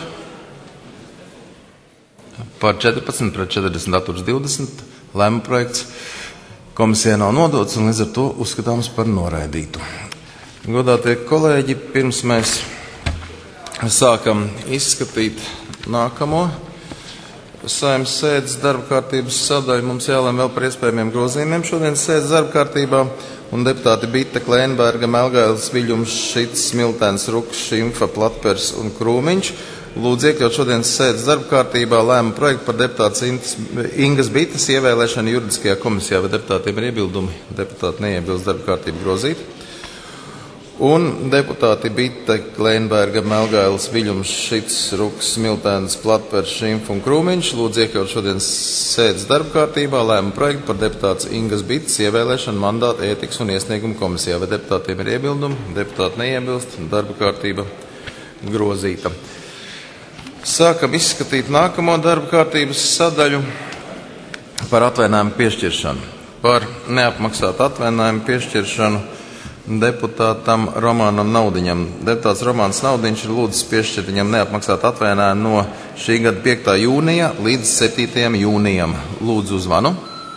Par 14, pret 40, atturs 20. Lēmuma projekts komisijai nav nodots un līdz ar to uzskatāms par noraidītu. Godātie kolēģi, pirms mēs sākam izskatīt nākamo Saeimas sēdes darba kārtības sadaļu, mums jālem vēl par iespējamiem grozījumiem šodienas sēdes darba kārtībā, un deputāti Bita, Klēnberga, Melgailis, Viļums, Šits, Smiltēns, Rukš, Šimfa, Platpers un Krūmiņš. Lūdzu iekļaut šodienas sēdes darba kārtībā lēmumu projektu par deputātes Ingas Bites ievēlēšanu juridiskajā komisijā. Vai deputātiem ir iebildumi? Deputāti neiebilst darba kārtību grozīt. Un deputāti Bita, Klēnberga, Melgailis, Viļums, Šits, Ruks, Smiltēns, Platpers, Šimf un Krūmiņš. Lūdzu iekļaut šodienas sēdes darba kārtībā lēmumu projektu par deputātes Ingas Bites ievēlēšanu mandāta ētikas un iesniegumu komisijā. Vai deputātiem ir iebildumi? Deputāti neiebilst. Darba kārtība grozīta. Sākam izskatīt nākamo darba kārtības sadaļu par atvainājumu piešķiršanu. Par neapmaksātu atvainājumu piešķiršanu deputātam Romanam Naudiņam. Deputāts Romāns Naudiņš ir lūdzis piešķirt viņam neapmaksātu atvainājumu no šī gada 5. jūnija līdz 7. jūnijam. Lūdzu uzvanu.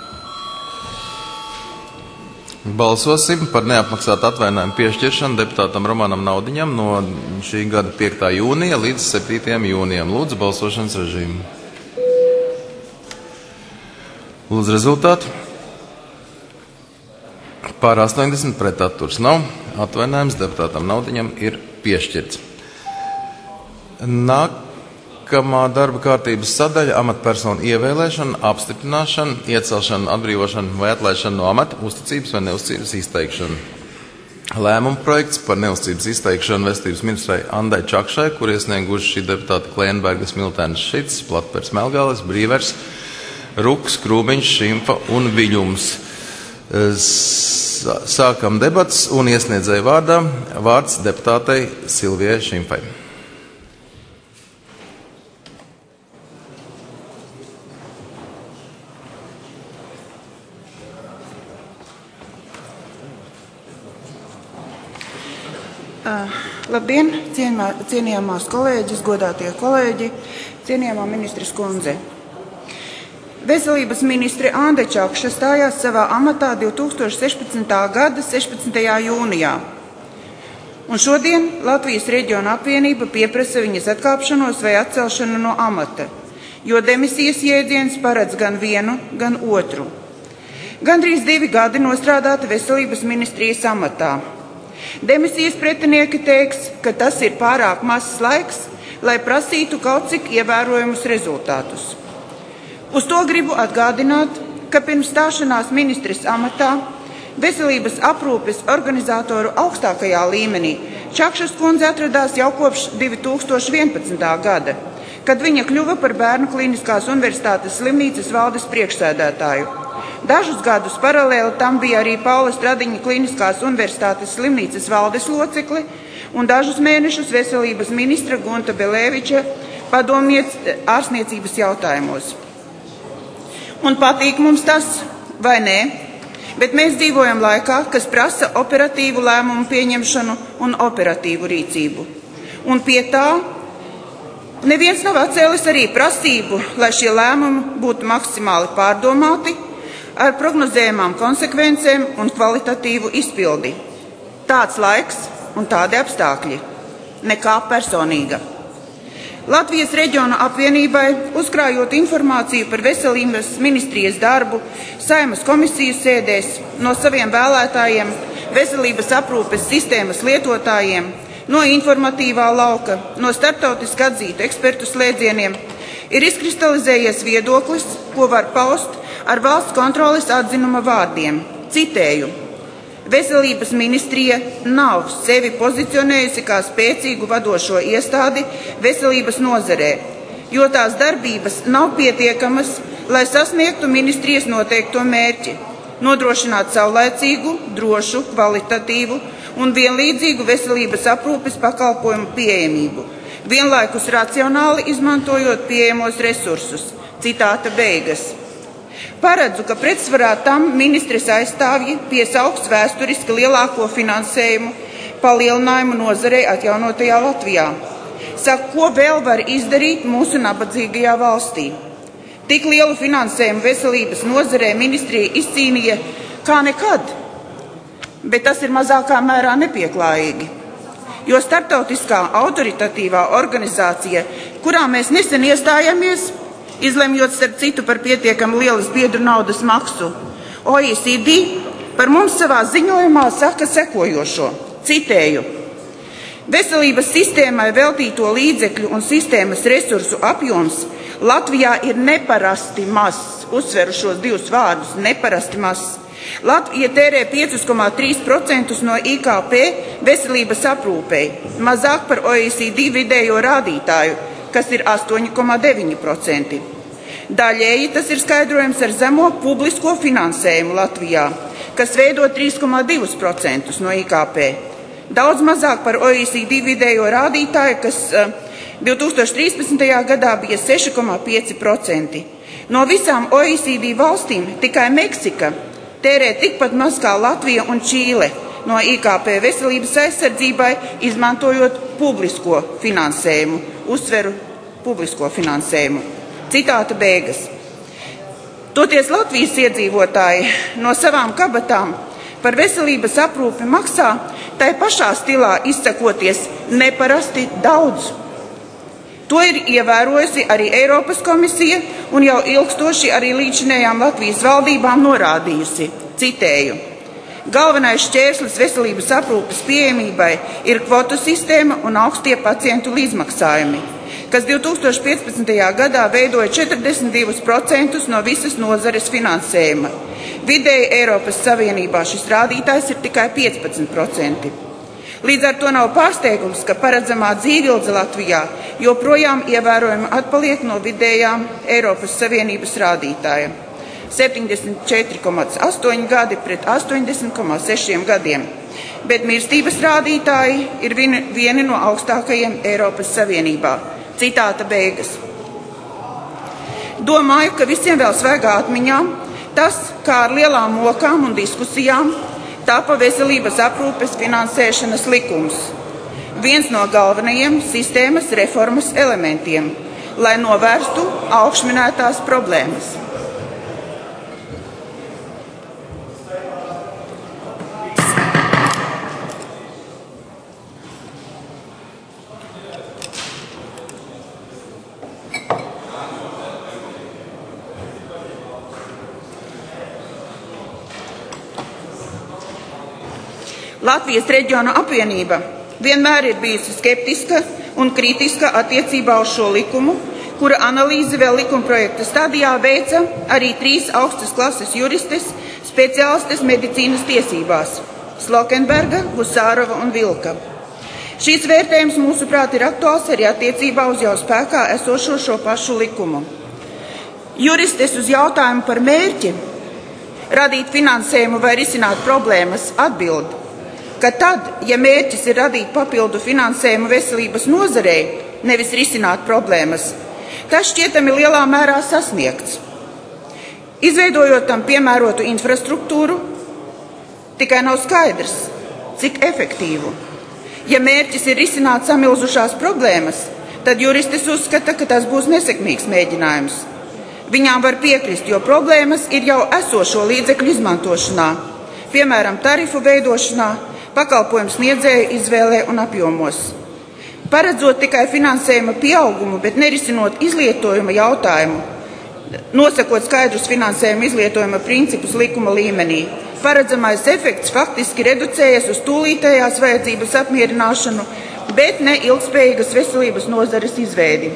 Balsosim par neapmaksātu atvainājumu piešķiršanu deputātam Romanam Naudiņam no šī gada 5. jūnija līdz 7. jūnijam. Lūdzu balsošanas režīmu. Lūdzu rezultātu. Pār 80 pret atturs nav. Atvainājums deputātam Naudiņam ir piešķirts. Nākamā darba kārtības sadaļa - amatpersonu ievēlēšana, apstiprināšana, iecelšana, atbrīvošana vai atlaišana no amata, uzticības vai neuzticības izteikšana. Lēmuma projekts par neuzticības izteikšanu Vestības ministrai Andai Čakšai, kur iesnieguši deputāti Klēnbergas, Miltēns Šits, Platpers Melgālis, Brīvers, Ruks, Krūmiņš, Šimfa un Viļums. Sākam debats un iesniedzēju vārdā vārds deputātei Silvijai Šimfai.
Labdien, cienījamās kolēģis, godātie kolēģi, cienījamā ministres kundze. Veselības ministre Anda Čakša stājās savā amatā 2016. gada 16. jūnijā. Un šodien Latvijas reģiona apvienība pieprasa viņas atkāpšanos vai atcelšanu no amata, jo demisijas jēdziens paredz gan vienu, gan otru. Gandrīz 2 gadi nostrādāta veselības ministrijas amatā. Demisijas pretinieki teiks, ka tas ir pārāk mazs laiks, lai prasītu kaut cik ievērojumus rezultātus. Uz to gribu atgādināt, ka pirms stāšanās ministres amatā veselības aprūpes organizatoru augstākajā līmenī Čakšas kundze atradās jau kopš 2011. gada, kad viņa kļuva par Bērnu Kliniskās universitātes slimnīcas valdes priekšsēdētāju. Dažus gadus paralēli tam bija arī Paula Stradiņa Kliniskās universitātes slimnīcas valdes locekli un dažus mēnešus veselības ministra Gunta Belēviča padomniece ārstniecības jautājumos. Un patīk mums tas, vai nē, bet mēs dzīvojam laikā, kas prasa operatīvu lēmumu pieņemšanu un operatīvu rīcību. Un pie tā neviens nav atcēlis arī prasību, lai šie lēmumi būtu maksimāli pārdomāti, ar prognozējumām konsekvencēm un kvalitatīvu izpildi. Tāds laiks un tādi apstākļi. Nekā personīga. Latvijas reģiona apvienībai, uzkrājot informāciju par veselības ministrijas darbu Saeimas komisijas sēdēs no saviem vēlētājiem, veselības aprūpes sistēmas lietotājiem, no informatīvā lauka, no starptautiski atzītu ekspertu slēdzieniem, ir izkristalizējies viedoklis, ko var paust ar valsts kontroles atzinuma vārdiem. Citēju: veselības ministrija nav sevi pozicionējusi kā spēcīgu vadošo iestādi veselības nozarē, jo tās darbības nav pietiekamas, lai sasniegtu ministrijas noteikto mērķi – nodrošināt saulaicīgu, drošu, kvalitatīvu un vienlīdzīgu veselības aprūpes pakalpojumu pieejamību, vienlaikus racionāli izmantojot pieejamos resursus. Citāta beigas. Paredzu, ka pretsvarā tam ministres aizstāvji piesaugs vēsturiski lielāko finansējumu palielinājumu nozarei atjaunotajā Latvijā. Saka, ko vēl var izdarīt mūsu nabadzīgajā valstī? Tik lielu finansējumu veselības nozarei ministrija izcīnīja kā nekad, bet tas ir mazākā mērā nepieklājīgi. Jo starptautiskā autoritatīvā organizācija, kurā mēs nesen iestājamies, izlemjot starp citu par pietiekami lielas biedru naudas maksu, OECD par mums savā ziņojumā saka sekojošo, citēju: veselības sistēmai veltīto līdzekļu un sistēmas resursu apjoms Latvijā ir neparasti mazs, uzsveru šos divus vārdus, neparasti mazs. Latvija tērē 5,3% no IKP veselības aprūpei, mazāk par OECD vidējo rādītāju, kas ir 8,9%. Daļēji tas ir skaidrojams ar zemo publisko finansējumu Latvijā, kas veido 3,2% no IKP. Daudz mazāk par OECD vidējo rādītāju, kas 2013. gadā bija 6,5%. No visām OECD valstīm tikai Meksika tērē tikpat maz kā Latvija un Čīle no IKP veselības aizsardzībai, izmantojot publisko finansējumu. Uzsveru publisko finansējumu. Citāta beigas. Toties Latvijas iedzīvotāji no savām kabatām par veselības aprūpi maksā tai pašā stilā izsakoties neparasti daudz. To ir ievērojusi arī Eiropas komisija un jau ilgstoši arī līdzinējām Latvijas valdībām norādījusi, citēju, galvenais šķērslis veselības aprūpes pieejamībai ir kvotu sistēma un augstie pacientu līdzmaksājumi, kas 2015. gadā veidoja 42% no visas nozares finansējuma. Vidēji Eiropas Savienībā šis rādītājs ir tikai 15%. Līdz ar to nav pārsteigums, ka paredzamā dzīvildze Latvijā joprojām ievērojami atpaliek no vidējām Eiropas Savienības rādītāja – 74,8 gadi pret 80,6 gadiem, bet mirstības rādītāji ir vieni no augstākajiem Eiropas Savienībā. Citāta beigas. Domāju, ka visiem vēl svaigā atmiņā tas, kā ar lielām mokām un diskusijām tapa veselības aprūpes finansēšanas likums, viens no galvenajiem sistēmas reformas elementiem, lai novērstu augšminētās problēmas. Latvijas reģionu apvienība vienmēr ir bijusi skeptiska un kritiska attiecībā uz šo likumu, kura analīzi vēl likumprojekta stadijā veica arī 3 augstas klases juristes, speciālistes medicīnas tiesībās – Slokenberga, Husārova un Vilka. Šīs vērtējums, mūsuprāt, ir aktuāls arī attiecībā uz jau spēkā esošo šo pašu likumu. Juristes uz jautājumu par mērķi radīt finansējumu vai risināt problēmas atbild, ka tad, ja mērķis ir radīt papildu finansējumu veselības nozarei, nevis risināt problēmas, tas šķietami lielā mērā sasniegts. Izveidojot tam piemērotu infrastruktūru, tikai nav skaidrs, cik efektīvu. Ja mērķis ir risināt samilzušās problēmas, tad juristis uzskata, ka tas būs nesekmīgs mēģinājums. Viņām var piekrist, jo problēmas ir jau esošo līdzekļu izmantošanā, piemēram, tarifu veidošanā, pakalpojumu sniedzēju izvēlē un apjomos. Paredzot tikai finansējuma pieaugumu, bet nerisinot izlietojuma jautājumu, nosakot skaidrus finansējuma izlietojuma principus likuma līmenī, paredzamais efekts faktiski reducējas uz tūlītējās vajadzības apmierināšanu, bet ne ilgspējīgas veselības nozares izveidi.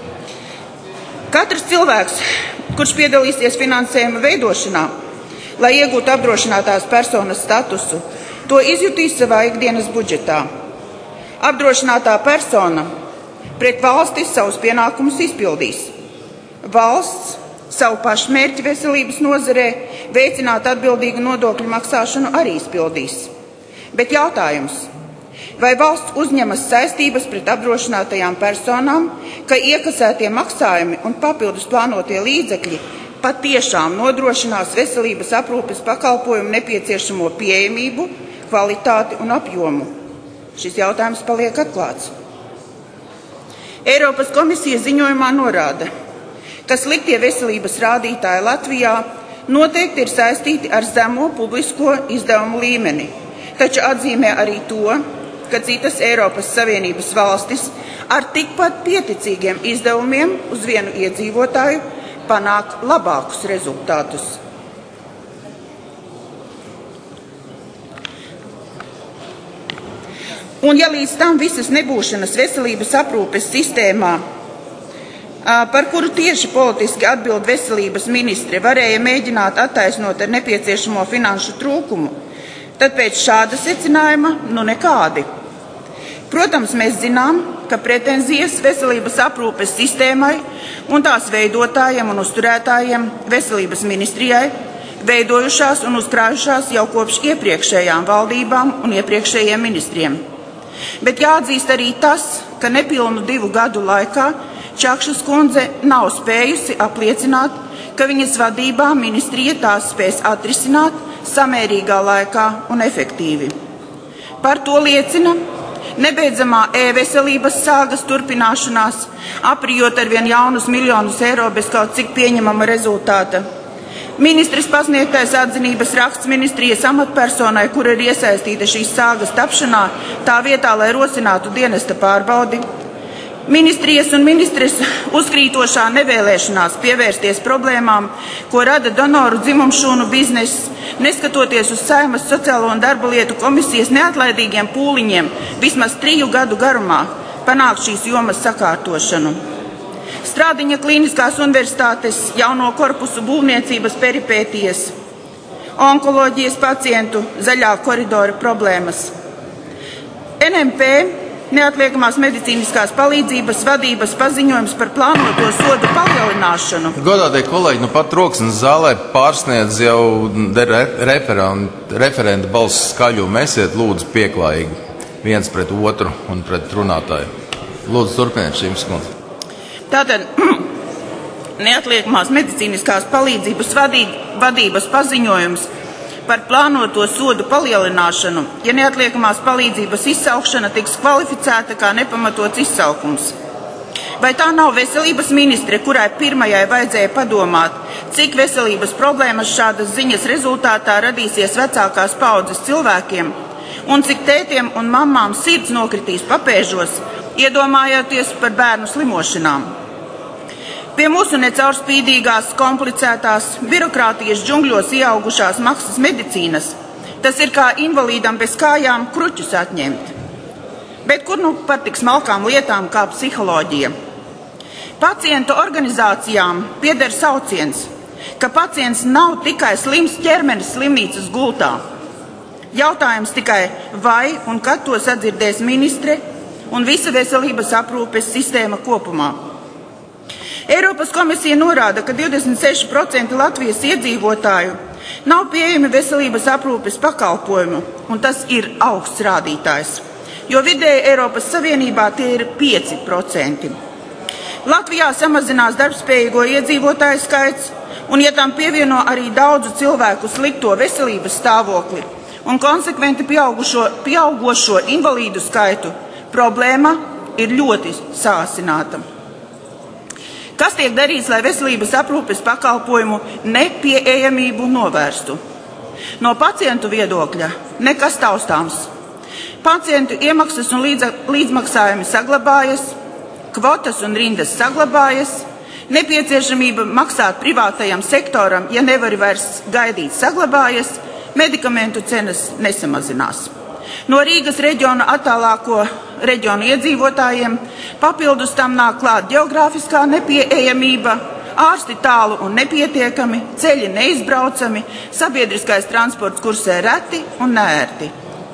Katrs cilvēks, kurš piedalīsies finansējuma veidošanā, lai iegūtu apdrošinātās personas statusu, to izjutīs savā ikdienas budžetā. Apdrošinātā persona pret valsti savus pienākumus izpildīs. Valsts savu pašmērķi veselības nozarē veicināt atbildīgu nodokļu maksāšanu arī izpildīs. Bet jautājums, vai valsts uzņemas saistības pret apdrošinātajām personām, ka iekasētie maksājumi un papildus plānotie līdzekļi patiešām nodrošinās veselības aprūpes pakalpojumu nepieciešamo pieejamību, kvalitāti un apjomu? Šis jautājums paliek atklāts. Eiropas komisija ziņojumā norāda, ka sliktie veselības rādītāji Latvijā noteikti ir saistīti ar zemo publisko izdevumu līmeni, taču atzīmē arī to, ka citas Eiropas Savienības valstis ar tikpat pieticīgiem izdevumiem uz vienu iedzīvotāju panāk labākus rezultātus. Un ja līdz tam visas nebūšanas veselības aprūpes sistēmā, par kuru tieši politiski atbild veselības ministre, varēja mēģināt attaisnot ar nepieciešamo finanšu trūkumu, tad pēc šāda secinājuma nekādi. Protams, mēs zinām, ka pretenzijas veselības aprūpes sistēmai un tās veidotājiem un uzturētājiem veselības ministrijai veidojušās un uzkrājušās jau kopš iepriekšējām valdībām un iepriekšējiem ministriem. Bet jāatzīst arī tas, ka nepilnu 2 gadu laikā Čakšas kundze nav spējusi apliecināt, ka viņas vadībā ministrija tās spēs atrisināt samērīgā laikā un efektīvi. Par to liecina nebeidzamā e-veselības sāgas turpināšanās, aprijot arvien jaunus miljonus eiro bez kaut cik pieņemama rezultāta. Ministres pasniegtais atzinības raksts ministrijas amatpersonai, kur ir iesaistīta šīs sāgas tapšanā, tā vietā, lai rosinātu dienesta pārbaudi. Ministrijas un ministres uzkrītošā nevēlēšanās pievērsties problēmām, ko rada donoru dzimumšūnu bizness, neskatoties uz Saeimas Sociālo un darba lietu komisijas neatlaidīgiem pūliņiem vismaz 3 gadu garumā panākt šīs jomas sakārtošanu. Strādiņa Kliniskās universitātes jauno korpusu būvniecības peripētijas, onkoloģijas pacientu zaļā koridora problēmas. NMP neatliekamās medicīniskās palīdzības vadības paziņojums par plānoto sodu palielināšanu.
Godātie kolēģi, pat troksnis zālē pārsniedz jau referenta balss skaļumu. Esiet lūdzu pieklājīgi viens pret otru un pret runātāju. Lūdzu, turpiniet šīm skundzi.
Tātad neatliekamās medicīniskās palīdzības vadības paziņojums par plānoto sodu palielināšanu, ja neatliekamās palīdzības izsaukšana tiks kvalificēta kā nepamatots izsaukums. Vai tā nav veselības ministre, kurai pirmajai vajadzēja padomāt, cik veselības problēmas šādas ziņas rezultātā radīsies vecākās paudzes cilvēkiem, un cik tētiem un mammām sirds nokritīs papēžos, iedomājoties par bērnu slimošanām? Pie mūsu necaurspīdīgās, komplicētās, birokrātijas džungļos ieaugušās maksas medicīnas, tas ir kā invalīdam bez kājām kruķus atņemt. Bet kur nu par tik smalkām lietām kā psiholoģija? Pacientu organizācijām pieder sauciens, ka pacients nav tikai slims ķermenis slimnīcas gultā. Jautājums tikai, vai un kad to sadzirdēs ministre un visa veselības aprūpes sistēma kopumā. Eiropas komisija norāda, ka 26% Latvijas iedzīvotāju nav pieejami veselības aprūpes pakalpojumu, un tas ir augsts rādītājs, jo vidēji Eiropas Savienībā tie ir 5%. Latvijā samazinās darbspējīgo iedzīvotāju skaits, un ja tam pievieno arī daudzu cilvēku slikto veselības stāvokli un konsekventi pieaugošo invalīdu skaitu, problēma ir ļoti sāsināta. Kas tiek darīts, lai veselības aprūpes pakalpojumu nepieejamību novērstu? No pacientu viedokļa nekas taustāms. Pacientu iemaksas un līdzmaksājumi saglabājas, kvotas un rindas saglabājas, nepieciešamība maksāt privātajam sektoram, ja nevar vairs gaidīt, saglabājas, medikamentu cenas nesamazinās. No Rīgas reģiona attālāko reģionu iedzīvotājiem papildus tam nāk klāt geogrāfiskā nepieejamība, ārsti tālu un nepietiekami, ceļi neizbraucami, sabiedriskais transports kursē reti un neērti.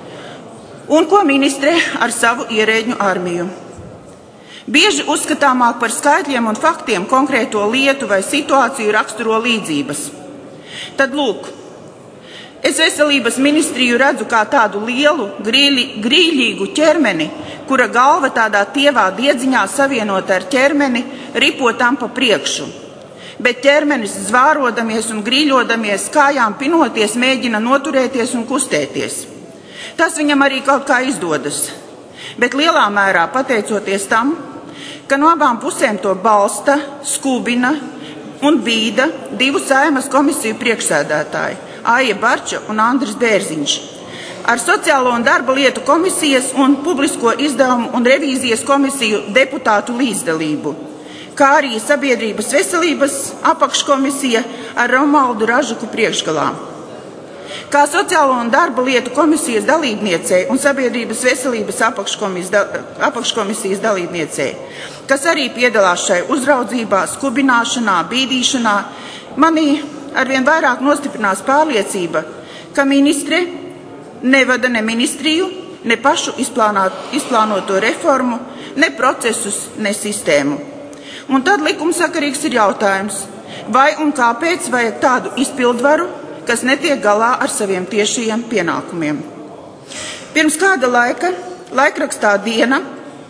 Un ko ministre ar savu ierēģņu armiju? Bieži uzskatāmāk par skaitļiem un faktiem konkrēto lietu vai situāciju raksturo līdzības. Tad lūk, es veselības ministriju redzu kā tādu lielu, grīļīgu ķermeni, kura galva tādā tievā diedziņā savienota ar ķermeni ripotām pa priekšu. Bet ķermenis zvārodamies un grīļodamies, kājām pinoties, mēģina noturēties un kustēties. Tas viņam arī kaut kā izdodas, bet lielā mērā pateicoties tam, ka no abām pusēm to balsta, skubina un bīda 2 Saeimas komisiju priekšsēdētāji, Aija Barča un Andris Bērziņš, ar Sociālo un darba lietu komisijas un publisko izdevumu un revīzijas komisiju deputātu līdzdalību, kā arī Sabiedrības veselības apakškomisija ar Romualdu Ražuku priekšgalā. Kā Sociālo un darba lietu komisijas dalībniecei un Sabiedrības veselības apakškomisijas dalībniecei, kas arī piedalās šai uzraudzībā, skubināšanā, bīdīšanā, manī arvien vairāk nostiprinās pārliecība, ka ministre nevada ne ministriju, ne pašu izplānoto reformu, ne procesus, ne sistēmu. Un tad likumsakarīgs ir jautājums, vai un kāpēc vajag tādu izpildvaru, kas netiek galā ar saviem tiešajiem pienākumiem. Pirms kāda laika laikrakstā Diena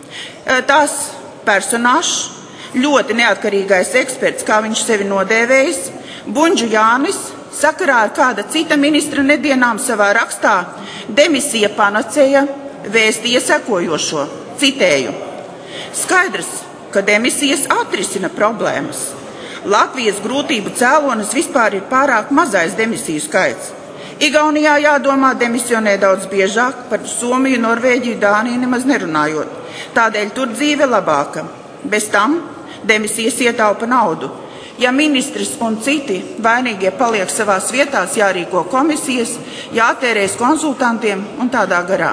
Tās personāžs, ļoti neatkarīgais eksperts, kā viņš sevi nodēvējis, Bunžu Jānis, sakarā ar kāda cita ministra nedienām savā rakstā Demisija panacēja vēstīja sekojošo, citēju: Skaidrs, ka demisijas atrisina problēmas. Latvijas grūtību cēlonis vispār ir pārāk mazais demisiju skaits. Igaunijā jādomā demisionē daudz biežāk, par Somiju, Norvēģiju, Dāniju nemaz nerunājot. Tādēļ tur dzīve labāka. Bez tam demisijas ietaupa naudu. Ja ministrs un citi vainīgie paliek savās vietās, jārīko komisijas, jātērēs konsultantiem un tādā garā.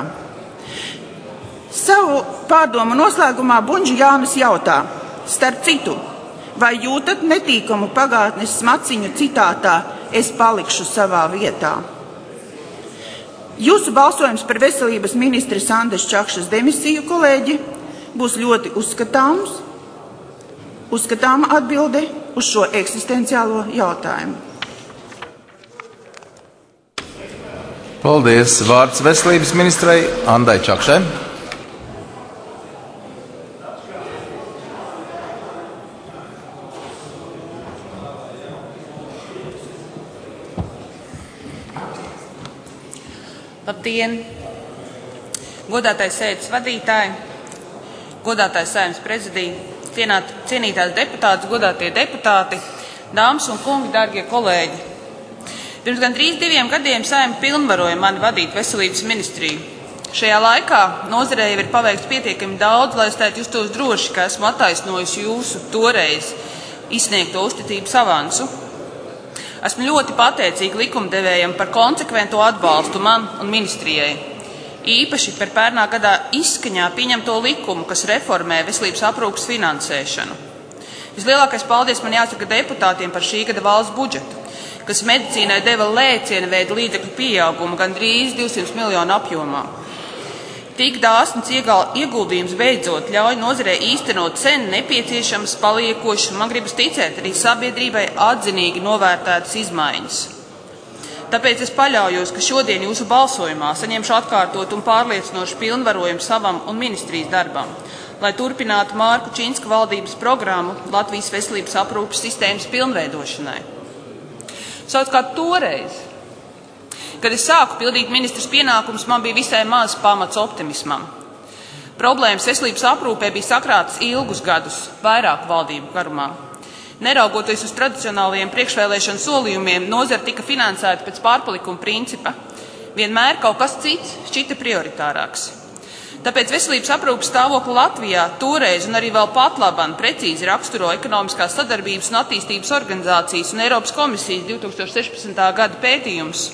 Savu pārdomu noslēgumā Bunžu Jānis jautā, starp citu, vai jūtat netīkamu pagātnes smaciņu citātā "es palikšu savā vietā"? Jūsu balsojums par veselības ministra Sandes Čakšas demisiju, kolēģi, būs ļoti uzskatāma atbilde uz šo eksistenciālo jautājumu.
Paldies! Vārds veselības ministrei Andai Čakšai.
Labdien! Godātais sēdes vadītāji, godātais Saeimas prezidija, cienītās deputātes, godātie deputāti, dāmas un kungi, dārgie kolēģi. Pirms gandrīz 2 gadiem Saeima pilnvaroja mani vadīt veselības ministriju. Šajā laikā nozarē jau ir paveikts pietiekami daudz, lai es tētu justos droši, ka esmu attaisnojusi jūsu toreiz izsniegto uzticības avansu. Esmu ļoti pateicīga likumdevējam par konsekvento atbalstu man un ministrijai, īpaši par pērnā gadā izskaņā pieņemto likumu, kas reformē veselības aprūpes finansēšanu. Vislielākais paldies man jāsaka deputātiem par šī gada valsts budžetu, kas medicīnai deva lēciena veida līdzekļu pieaugumu gandrīz 200 miljonu apjomā. Tik dāsns ieguldījums beidzot ļauj nozarē īstenot sen nepieciešamas, paliekošas un, man gribas ticēt, arī sabiedrībai atzinīgi novērtētas izmaiņas. Tāpēc es paļaujos, ka šodien jūsu balsojumā saņemšu atkārtot un pārliecinošu pilnvarojumu savam un ministrijas darbam, lai turpinātu Mārku Činska valdības programmu Latvijas veselības aprūpes sistēmas pilnveidošanai. Savukārt toreiz, kad es sāku pildīt ministras pienākumus, man bija visai maz pamats optimismam. Problēmas veselības aprūpē bija sakrātas ilgus gadus, vairāku valdību garumā. Neraugoties uz tradicionālajiem priekšvēlēšanu solījumiem, nozara tika finansēta pēc pārpalikuma principa. Vienmēr kaut kas cits šķita prioritārāks. Tāpēc veselības aprūpes stāvokli Latvijā toreiz un arī vēl patlaban precīzi raksturo Ekonomiskās sadarbības un attīstības organizācijas un Eiropas komisijas 2016. gada pētījums.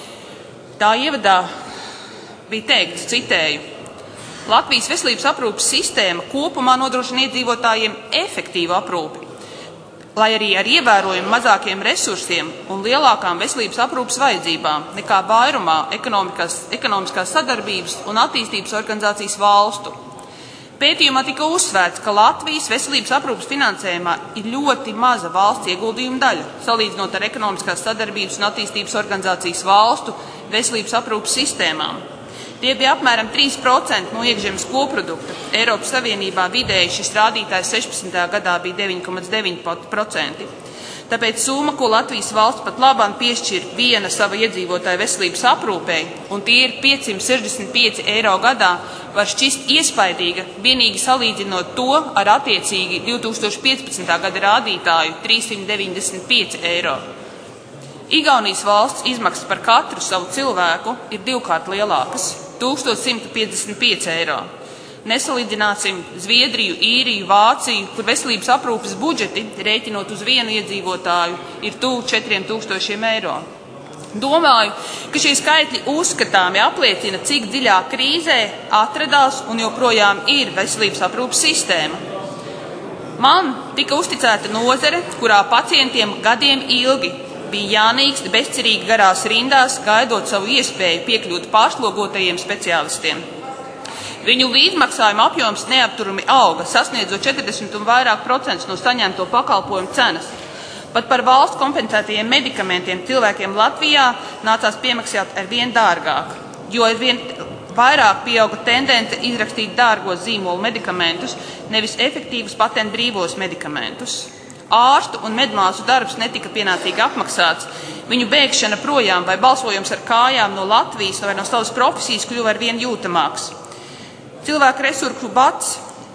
Tā ievadā bija teikts, citēju: Latvijas veselības aprūpes sistēma kopumā nodrošina iedzīvotājiem efektīvu aprūpi, lai arī ar ievērojami mazākiem resursiem un lielākām veselības aprūpes vajadzībām nekā vairumā ekonomiskās sadarbības un attīstības organizācijas valstu. Pētījumā tika uzsvērts, ka Latvijas veselības aprūpes finansējumā ir ļoti maza valsts ieguldījuma daļa, salīdzinot ar ekonomiskās sadarbības un attīstības organizācijas valstu veselības aprūpes sistēmām. Tie bija apmēram 3% no iekšzemes koprodukta. Eiropas Savienībā vidēji šis rādītājs 16. gadā bija 9,9%. Tāpēc summa, ko Latvijas valsts pat labāk piešķir viena sava iedzīvotāja veselības aprūpei, un tie ir 565 eiro gadā, var šķist iespaidīga, vienīgi salīdzinot to ar attiecīgi 2015. gada rādītāju 395 eiro. Igaunijas valsts izmaksas par katru savu cilvēku ir 2-kārt lielākas – 1155 eiro. Nesalīdzināsim Zviedriju, Īriju, Vāciju, kur veselības aprūpes budžeti, rēķinot uz vienu iedzīvotāju, ir tuvu 4000 eiro. Domāju, ka šie skaitļi uzskatāmi apliecina, cik dziļā krīzē atradās un joprojām ir veselības aprūpes sistēma. Man tika uzticēta nozare, kurā pacientiem gadiem ilgi bija jānīkst bezcerīgi garās rindās, gaidot savu iespēju piekļūt pārslogotajiem speciālistiem. Viņu līdzmaksājuma apjoms neapturami auga, sasniedzot 40 un vairāk % no saņemto pakalpojumu cenas. Pat par valsts kompensētajiem medikamentiem cilvēkiem Latvijā nācās piemaksāt arvien dārgāk, jo arvien Vairāk pieauga tendence izrakstīt dārgos zīmolu medikamentus, nevis efektīvus patentu brīvos medikamentus. Ārstu un medmāsu darbs netika pienācīgi apmaksāts, viņu bēgšana projām vai balsojums ar kājām no Latvijas vai no savas profesijas kļuva arvien jūtamāks. Cilvēku resursu bats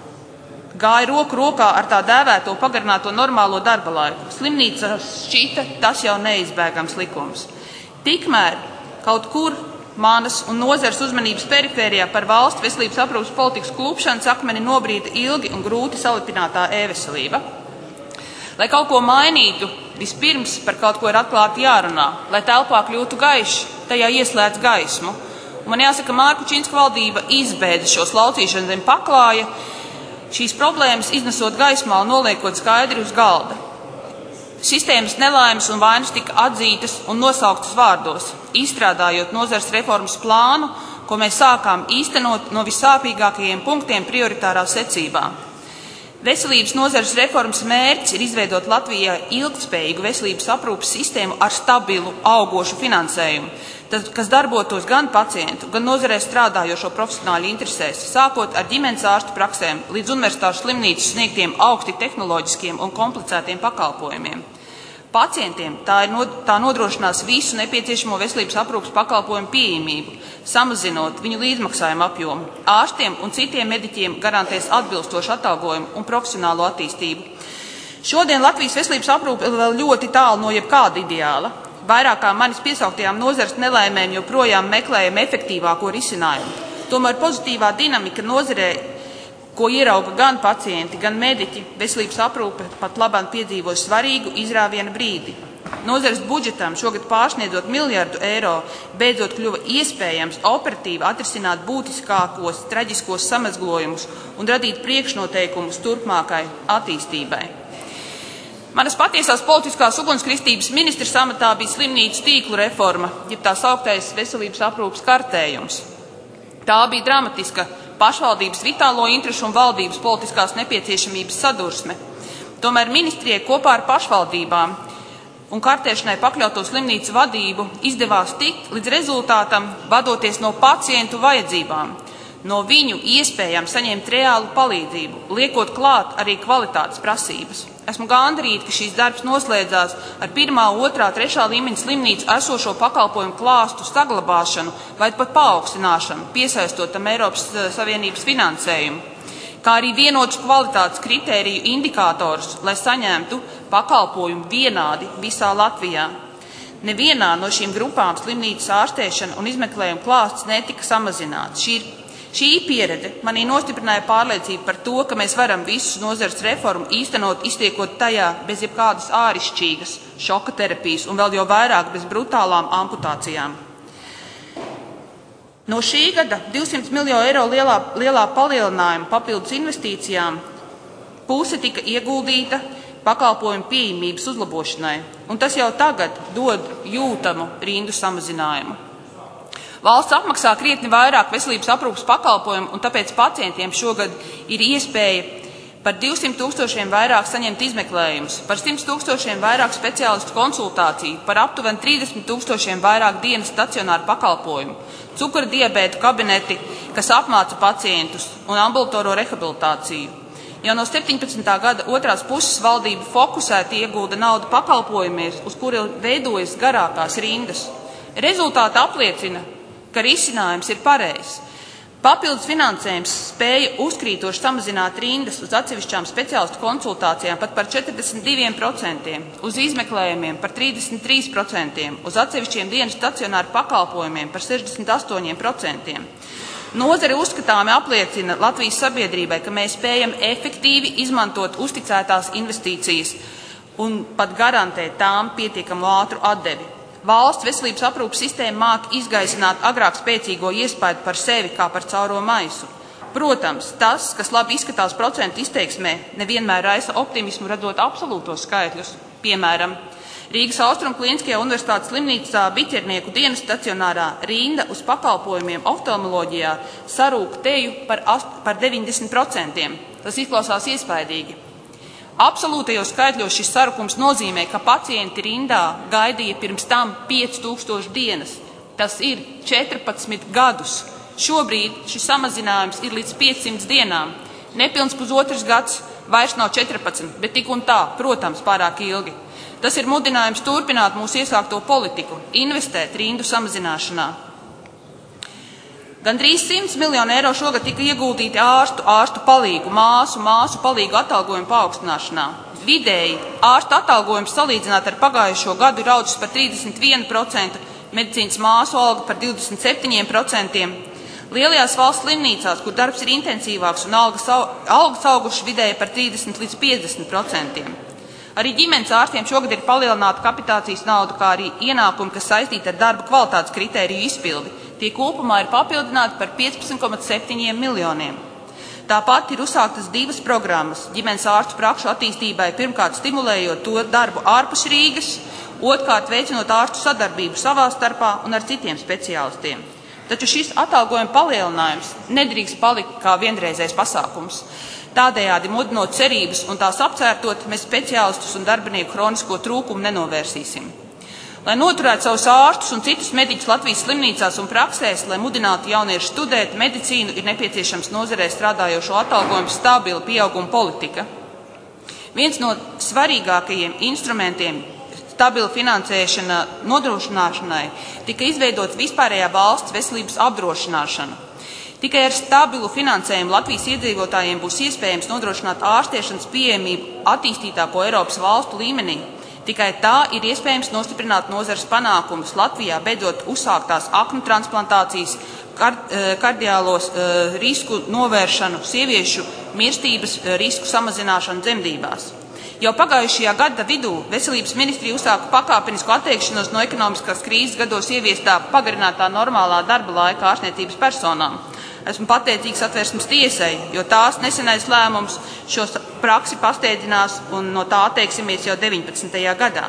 gāja roku rokā ar tā dēvēto pagarināto normālo darba laiku. Slimnīcās šķita tas jau neizbēgams likums. Tikmēr kaut kur manas un nozares uzmanības perifērijā par valsts veselības aprūpes politikas klupšanas akmeni nobrīda ilgi un grūti salipinātā e-veselība. Lai kaut ko mainītu, vispirms par kaut ko ir atklāti jārunā. Lai telpā kļūtu gaišs, tajā ieslēdz gaismu. Un man jāsaka, Mārku Činska valdība izbēda šo slaucīšanu zem paklāja, šīs problēmas iznesot gaismā un noliekot skaidri uz galda. Sistēmas nelaimes un vainas tika atzītas un nosauktas vārdos, izstrādājot nozares reformas plānu, ko mēs sākām īstenot no vissāpīgākajiem punktiem prioritārā secībā. Veselības nozares reformas mērķis ir izveidot Latvijā ilgtspējīgu veselības aprūpes sistēmu ar stabilu, augošu finansējumu, kas darbotos gan pacientu, gan nozarē strādājošo profesionāļu interesēs, sākot ar ģimenes ārstu praksēm līdz universitāšu slimnīcu sniegtiem augsti tehnoloģiskiem un komplicētiem pakalpojumiem. Pacientiem tā nodrošinās visu nepieciešamo veselības aprūpes pakalpojumu pieejamību, samazinot viņu līdzmaksājumu apjomu. Ārstiem un citiem mediķiem garantēs atbilstošu atalgojumu un profesionālo attīstību. Šodien Latvijas veselības aprūpe vēl ļoti tālu no jebkāda ideāla. Vairākām manis piesauktajām nozares nelaimēm joprojām meklējam efektīvāko risinājumu. Tomēr pozitīvā dinamika nozarē, ko ierauga gan pacienti, gan mediķi, veselības aprūpe pat labāk piedzīvoja svarīgu izrāviena brīdi. Nozares budžetam šogad pārsniedzot 1 miljardu eiro, beidzot kļuva iespējams operatīvi atrisināt būtiskākos traģiskos samazglojumus un radīt priekšnoteikumus turpmākai attīstībai. Manas patiesās politiskās ugunskristības ministrs amatā bija slimnīcu tīklu reforma, jeb tā sauktais veselības aprūpes kartējums. Tā bija dramatiska pašvaldības vitālo interešu un valdības politiskās nepieciešamības sadursme. Tomēr ministrijai kopā ar pašvaldībām un kartēšanai pakļauto slimnīcu vadību izdevās tikt līdz rezultātam, vadoties no pacientu vajadzībām, no viņu iespējām saņemt reālu palīdzību, liekot klāt arī kvalitātes prasības. Esmu gandarīta, ka šīs darbs noslēdzās ar 1., 2., 3. līmeņa slimnīcu esošo pakalpojumu klāstu saglabāšanu vai pat paaugstināšanu, piesaistot tam Eiropas Savienības finansējumu, kā arī vienotus kvalitātes kritēriju indikātorus, lai saņemtu pakalpojumu vienādi visā Latvijā. Nevienā no šīm grupām slimnīcas ārstēšana un izmeklējuma klāsts netika samazināts. Šī pieredze manī nostiprināja pārliecību par to, ka mēs varam visus nozares reformu īstenot, iztiekot tajā bez jebkādas ārišķīgas šoka terapijas un vēl jau vairāk bez brutālām amputācijām. No šī gada 200 miljonu eiro lielā palielinājuma papildus investīcijām puse tika ieguldīta pakalpojumu pieejamības uzlabošanai, un tas jau tagad dod jūtamu rindu samazinājumu. Valsts apmaksā krietni vairāk veselības aprūpes pakalpojumu, un tāpēc pacientiem šogad ir iespēja par 200 000 vairāk saņemt izmeklējumus, par 100 000 vairāk speciālistu konsultāciju, par aptuveni 30 000 vairāk dienas stacionāru pakalpojumu, cukura diabēta kabineti, kas apmāca pacientus, un ambulatorisko rehabilitāciju. Jau no 17. gada otrās puses valdība fokusēti iegulda naudu pakalpojumies, uz kuri veidojas garākās rindas. Rezultāti apliecina, ka risinājums ir pareizs. Papildus finansējums spēja uzkrītoši samazināt rindas uz atsevišķām speciālistu konsultācijām pat par 42%, uz izmeklējumiem par 33%, uz atsevišķiem dienas stacionāru pakalpojumiem par 68%. Nozare uzskatāmi apliecina Latvijas sabiedrībai, ka mēs spējam efektīvi izmantot uzticētās investīcijas un pat garantēt tām pietiekamu ātru atdevi. Valsts veselības aprūpes sistēma māk izgaisināt agrāk spēcīgo iespaidu par sevi kā par cauro maisu. Protams, tas, kas labi izskatās procentu izteiksmē, nevienmēr raisa optimismu, radot absolūtos skaitļus. Piemēram, Rīgas Austrum Klīniskajā universitātes slimnīcā biķernieku dienas stacionārā rinda uz pakalpojumiem oftalmoloģijā sarūk teju par 90%. Tas izklausās iespaidīgi. Absolūtajos skaitļos šis sarukums nozīmē, ka pacienti rindā gaidīja pirms tam 5000 dienas. Tas ir 14 gadus. Šobrīd šis samazinājums ir līdz 500 dienām. Nepilns pusotrs gads, vairs nav 14, bet tik un tā, protams, pārāk ilgi. Tas ir mudinājums turpināt mūsu iesākto politiku, investēt rindu samazināšanā. Gandrīz 100 miljonu eiro šogad tika ieguldīti ārstu palīgu, māsu palīgu atalgojumu paaugstināšanā. Vidēji ārstu atalgojums salīdzināt ar pagājušo gadu ir audzis par 31%, medicīnas māsu alga par 27%. Lielajās valsts slimnīcās, kur darbs ir intensīvāks un algas augušas vidēji par 30 līdz 50%. Arī ģimenes ārstiem šogad ir palielināta kapitācijas nauda, kā arī ienākumi, kas saistīti ar darba kvalitātes kritēriju izpildi. Tie kopumā ir papildināti par 15,7 miljoniem. Tāpat ir uzsāktas 2 programmas ģimenes ārstu prakšu attīstībai, pirmkārt stimulējot to darbu ārpus Rīgas, otrkārt veicinot ārstu sadarbību savā starpā un ar citiem speciālistiem. Taču šis atalgojuma palielinājums nedrīkst palikt kā vienreizējs pasākums. Tādējādi mudinot cerības un tās apcērtot, mēs speciālistus un darbinieku kronisko trūkumu nenovērsīsim. Lai noturētu savus ārstus un citus mediķus Latvijas slimnīcās un praksēs, lai mudinātu jauniešu studēt medicīnu, ir nepieciešams nozarē strādājošo atalgojumu stabila pieauguma politika. Viens no svarīgākajiem instrumentiem stabila finansēšana nodrošināšanai tika izveidots vispārējā valsts veselības apdrošināšana. Tikai ar stabilu finansējumu Latvijas iedzīvotājiem būs iespējams nodrošināt ārstiešanas pieejamību attīstītāko Eiropas valstu līmenī. Tikai tā ir iespējams nostiprināt nozares panākumus Latvijā, beidzot uzsāktās aknu transplantācijas, kardiālos risku novēršanu, sieviešu mirstības risku samazināšanu dzemdībās. Jau pagājušajā gada vidū Veselības ministrija uzsāka pakāpenisku atteikšanos no ekonomiskās krīzes gados ieviestā pagarinātā normālā darba laika ārstniecības personām. Esmu pateicīgs Satversmes tiesai, jo tās nesenais lēmums šo praksi pasteidzinās un no tā atteiksimies jau 19. gadā.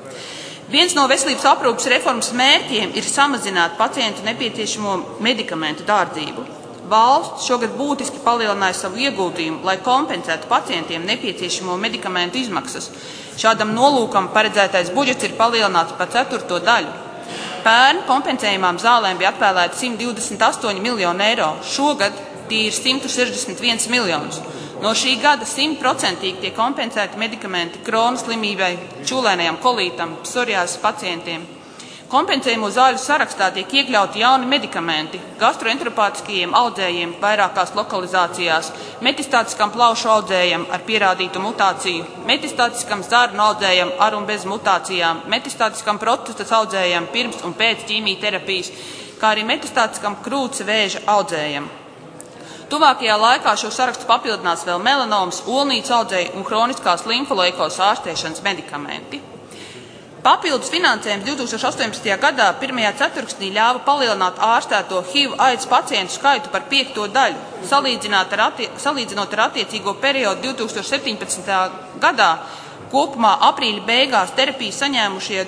Viens no veselības aprūpes reformas mērķiem ir samazināt pacientu nepieciešamo medikamentu dārdzību. Valsts šogad būtiski palielināja savu ieguldījumu, lai kompensētu pacientiem nepieciešamo medikamentu izmaksas. Šādam nolūkam paredzētais budžets ir palielināts par 1/4 daļu. Pērn kompensējumām zālēm bija atvēlēti 128 miljoni eiro, šogad tie ir 161 miljonus. No šī gada 100% tiek kompensēti medikamenti Krona slimībai, čūlēnajam kolītam, psoriāzes pacientiem. Kompensējumu zāļu sarakstā tiek iekļauti jauni medikamenti gastroenteropātiskajiem audzējiem vairākās lokalizācijās, metastātiskam plaušu audzējam ar pierādītu mutāciju, metastātiskam zarnu audzējam ar un bez mutācijām, metastātiskam prostatas audzējam pirms un pēc ķīmijterapijas, kā arī metastātiskam krūts vēža audzējam. Tuvākajā laikā šo sarakstu papildinās vēl melanomas, olnīcu audzēju un hroniskās limfoleikos ārstēšanas medikamenti. Papildus finansējums 2018. gadā pirmajā ceturksnī ļāva palielināt ārstēto HIV AIDS pacientu skaitu par 5 daļu, salīdzinot ar attiecīgo periodu 2017. gadā. Kopumā aprīļa beigās terapiju saņēmušie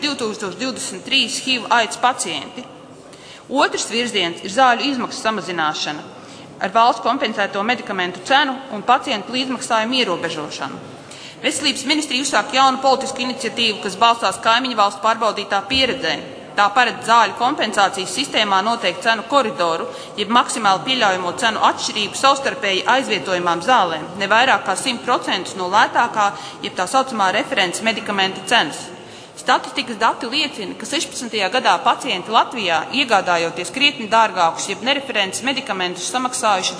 2023 HIV AIDS pacienti. Otrs virziens ir zāļu izmaksu samazināšana ar valsts kompensēto medikamentu cenu un pacientu līdzmaksājumu ierobežošanu. Veselības ministrija uzsāk jaunu politisku iniciatīvu, kas balstās kaimiņu valstu pārbaudītā pieredzē. Tā paredz zāļu kompensācijas sistēmā noteikti cenu koridoru, jeb maksimāli pieļaujamo cenu atšķirību savstarpēji aizvietojumām zālēm, ne vairāk kā 100% no lētākā, jeb tā saucamā references medikamenta cenas. Statistikas dati liecina, ka 16. gadā pacienti Latvijā, iegādājoties krietni dārgākus, jeb nereferences medikamentus, samaksājuši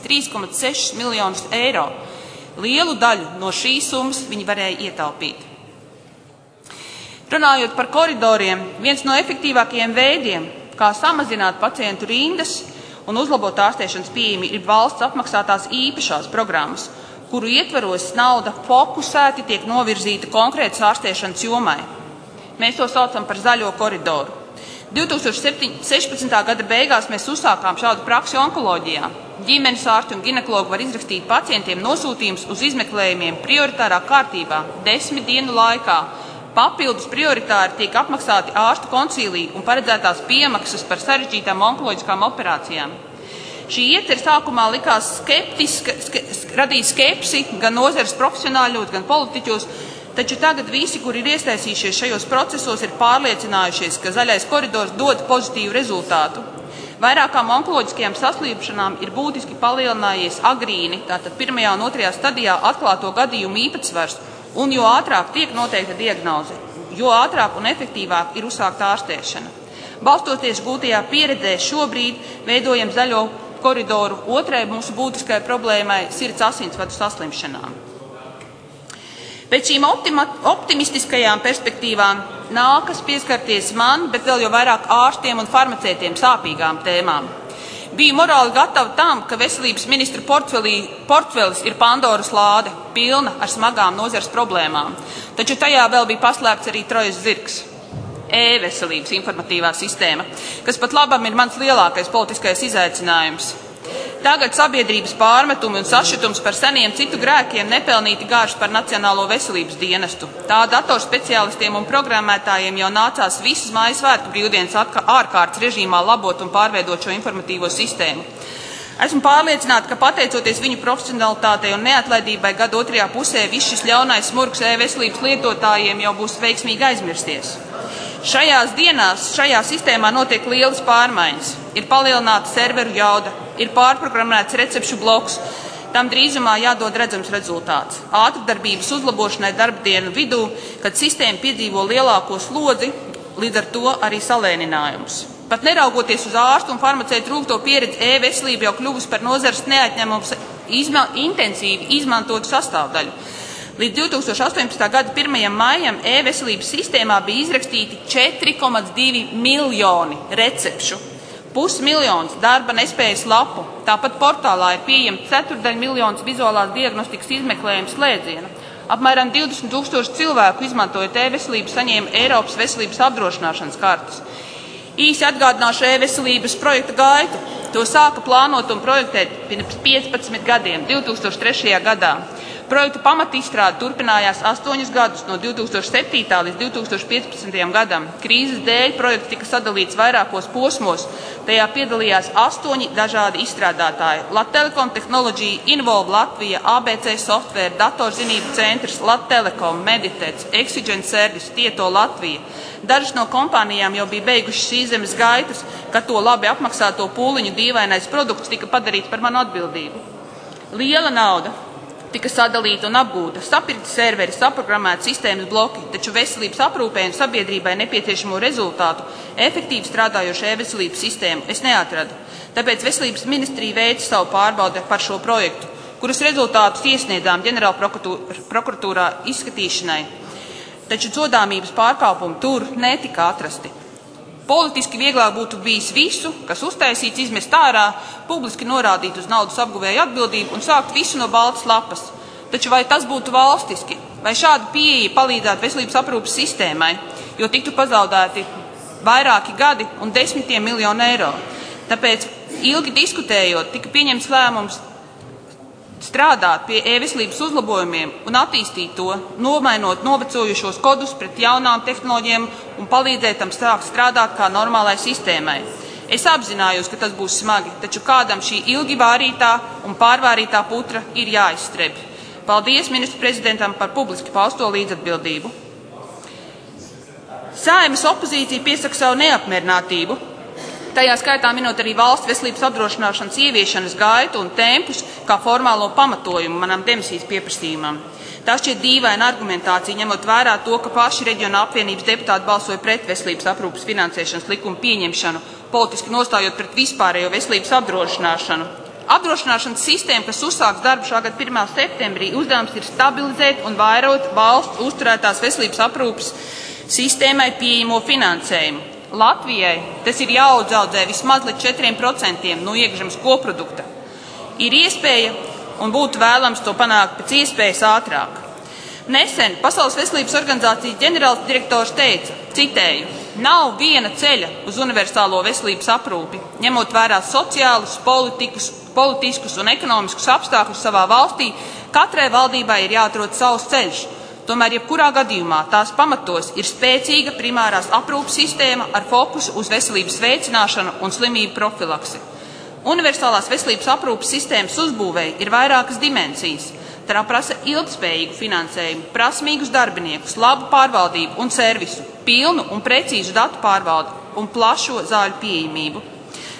23,6 miljonus eiro. Lielu daļu no šīs summas viņi varēja ietaupīt. Runājot par koridoriem, viens no efektīvākajiem veidiem, kā samazināt pacientu rindas un uzlabot ārstēšanas pieejamību, ir valsts apmaksātās īpašās programmas, kuru ietvaros nauda fokusēti tiek novirzīta konkrētas ārstēšanas jomai. Mēs to saucam par zaļo koridoru. 2016. gada beigās mēs uzsākām šādu praksi onkoloģijā. Ģimenes ārsti un ginekologi var izrakstīt pacientiem nosūtījumus uz izmeklējumiem prioritārā kārtībā 10 dienu laikā. Papildus prioritāri tiek apmaksāti ārstu koncīlī un paredzētās piemaksas par sarežģītām onkoloģiskām operācijām. Šī iecer sākumā likās radīja skepsi gan nozares profesionāļos, gan politiķos, taču tagad visi, kuri ir iesaistījušies šajos procesos, ir pārliecinājušies, ka zaļais koridors dod pozitīvu rezultātu. Vairākām onkoloģiskajām saslimšanām ir būtiski palielinājies agrīni, tātad 1. un 2. stadijā atklāto gadījumu īpatsvars, un jo ātrāk tiek noteikta diagnoze, jo ātrāk un efektīvāk ir uzsākta ārstēšana. Balstoties gūtajā pieredzē, šobrīd veidojam zaļo koridoru otrai mūsu būtiskai problēmai - sirds asinsvadu saslimšanām. Pēc šīm optimistiskajām perspektīvām nākas pieskarties man, bet vēl jau vairāk ārstiem un farmaceitiem sāpīgām tēmām. Biju morāli gatava tam, ka veselības ministra portfelis ir Pandoras lāde, pilna ar smagām nozares problēmām, taču tajā vēl bija paslēpts arī Trojas zirgs - e-veselības informatīvā sistēma, kas pat labam ir mans lielākais politiskais izaicinājums. Tagad sabiedrības pārmetumi un sašutums par seniem citu grēkiem nepelnīti gārš par Nacionālo veselības dienestu. Tā datorspeciālistiem un programmētājiem jau nācās visas mājas svētku brīvdienas ārkārtas režīmā labot un pārveidot šo informatīvo sistēmu. Esmu pārliecināta, ka pateicoties viņu profesionalitātei un neatlaidībai gada otrajā pusē, viss šis ļaunais smurks e-veselības lietotājiem jau būs veiksmīgi aizmirsties. Šajās dienās šajā sistēmā notiek lielas pārmaiņas. Ir palielināta serveru jauda, ir pārprogrammēts recepšu bloks, tam drīzumā jādod redzams rezultāts. Ātrdarbības uzlabošanai darbdienu vidū, kad sistēma piedzīvo lielāko slodzi, līdz ar to arī salēninājumus. Pat neraugoties uz ārstu un farmaceitu rūgto pieredzi, e-veselība jau kļuvusi par nozares neatņemams intensīvi izmantotu sastāvdaļu. Līdz 2018. gada 1. maijam e-veselības sistēmā bija izrakstīti 4,2 miljoni recepšu, 500 000 darba nespējas lapu. Tāpat portālā ir pieejama 1/4 miljons vizuālās diagnostikas izmeklējuma slēdziena. Apmēram 20 000 cilvēku izmantojot e-veselību saņēma Eiropas veselības apdrošināšanas kartes. Īsi atgādināšu e-veselības projekta gaitu. To sāka plānot un projektēt pirms 15 gadiem, 2003. gadā. Projekta pamatizstrāde turpinājās 8 gadus, no 2007. līdz 2015. gadam. Krīzes dēļ projekts tika sadalīts vairākos posmos. Tajā piedalījās 8 dažādi izstrādātāji - Lattelekom Technology, Involve Latvija, ABC Software, Datorzinību centrs, Lattelekom, Meditec, Exigen Service, Tieto Latvija. Dažas no kompānijām jau bija beigušas šīs zemes gaitas, kad to labi apmaksāto pūliņu dīvainais produkts tika padarīts par manu atbildību. Liela nauda tika sadalīta un apgūta, sapirkti serveri, saprogrammēti sistēmas bloki, taču veselības aprūpē un sabiedrībai nepieciešamo rezultātu efektīvi strādājošu e-veselības sistēmu es neatradu. Tāpēc veselības ministrija veica savu pārbaudi par šo projektu, kuras rezultātus iesniedzām ģenerālprokuratūrā izskatīšanai, taču sodāmības pārkāpumi tur netika atrasti. Politiski vieglāk būtu bijis visu, kas uztaisīts, izmest ārā, publiski norādīt uz naudas apguvēju atbildību un sākt visu no baltas lapas. Taču vai tas būtu valstiski? Vai šāda pieeja palīdzētu veselības aprūpes sistēmai, jo tiktu pazaudēti vairāki gadi un desmitiem miljonu eiro? Tāpēc, ilgi diskutējot, tika pieņemts lēmums strādāt pie e-veselības uzlabojumiem un attīstīt to, nomainot novecojušos kodus pret jaunām tehnoloģijām un palīdzēt tam sākt strādāt kā normālai sistēmai. Es apzinājos, ka tas būs smagi, taču kādam šī ilgi vārītā un pārvārītā putra ir jāizstreb. Paldies ministru prezidentam par publiski pausto līdzatbildību. Saeimas opozīcija piesaka savu neapmierinātību, tajā skaitā minot arī valsts veselības apdrošināšanas ieviešanas gaitu un tempus kā formālo pamatojumu manam demisijas pieprasījumam. Tā šķiet dīvaina argumentācija, ņemot vērā to, ka paši reģiona apvienības deputāti balsoja pret veselības aprūpes finansēšanas likumu pieņemšanu, politiski nostājot pret vispārējo veselības apdrošināšanu. Apdrošināšanas sistēma, kas uzsāks darbu šā gada 1. septembrī, uzdevums ir stabilizēt un vairot valsts uzturētās veselības aprūpes sistēmai pieejamo finansējumu. Latvijai tas ir jāaudzaudzē vismaz līdz 4% no iekšzemes koprodukta. Ir iespēja un būtu vēlams to panākt pēc iespējas ātrāk. Nesen Pasaules veselības organizācijas ģenerāls direktors teica, citēju, nav viena ceļa uz universālo veselības aprūpi, ņemot vērā sociālus, politiskus un ekonomiskus apstākļus savā valstī, katrai valdībai ir jāatrod savs ceļš. Tomēr jebkurā gadījumā tās pamatos ir spēcīga primārās aprūpes sistēma ar fokusu uz veselības veicināšanu un slimību profilaksi. Universālās veselības aprūpes sistēmas uzbūvēja ir vairākas dimensijas. Tā prasa ilgspējīgu finansējumu, prasmīgus darbiniekus, labu pārvaldību un servisu, pilnu un precīzu datu pārvaldi un plašo zāļu pieejamību.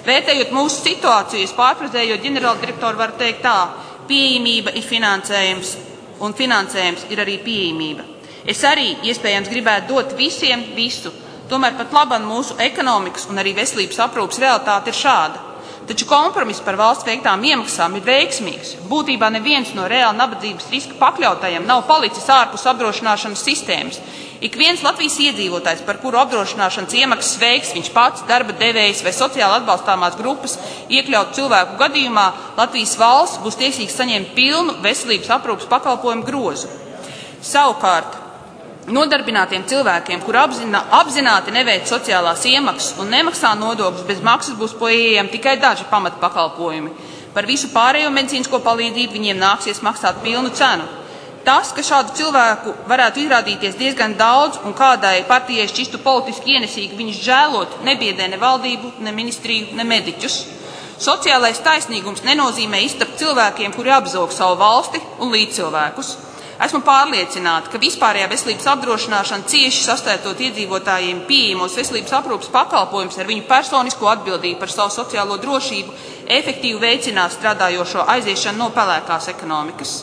Vērtējot mūsu situāciju, pārfrazējot ģenerāldirektoru, var teikt tā: pieejamība ir finansējums, un finansējums ir arī pieejamība. Es arī iespējams gribētu dot visiem visu, tomēr pat labam mūsu ekonomikas un arī veselības aprūpes realitāte ir šāda. Taču kompromiss par valsts veiktām iemaksām ir veiksmīgs. Būtībā neviens no reāli nabadzības riska pakļautajiem nav palicis ārpus apdrošināšanas sistēmas. Ik viens Latvijas iedzīvotājs, par kuru apdrošināšanas iemaksas veiks viņš pats, darba devējs vai sociāli atbalstāmās grupas iekļautu cilvēku gadījumā, Latvijas valsts būs tiesīgs saņemt pilnu veselības aprūpes pakalpojumu grozu. Savukārt, nodarbinātiem cilvēkiem, kur apzināti neveic sociālās iemaksas un nemaksā nodokļus, bez maksas būs pieejami tikai daži pamatpakalpojumi. Par visu pārējo medicīnisko palīdzību viņiem nāksies maksāt pilnu cenu. Tas, ka šādu cilvēku varētu izrādīties diezgan daudz un kādai partijai šķistu politiski ienesīgi viņus žēlot, nebiedē ne valdību, ne ministriju, ne mediķus. Sociālais taisnīgums nenozīmē iztapt cilvēkiem, kuri apzog savu valsti un līdzcilvēkus. Esmu pārliecināta, ka vispārējā veselības apdrošināšana cieši sastētot iedzīvotājiem pieejamos veselības aprūpes pakalpojumus ar viņu personisko atbildību par savu sociālo drošību efektīvi veicinās strādājošo aiziešanu no pelēkās ekonomikas.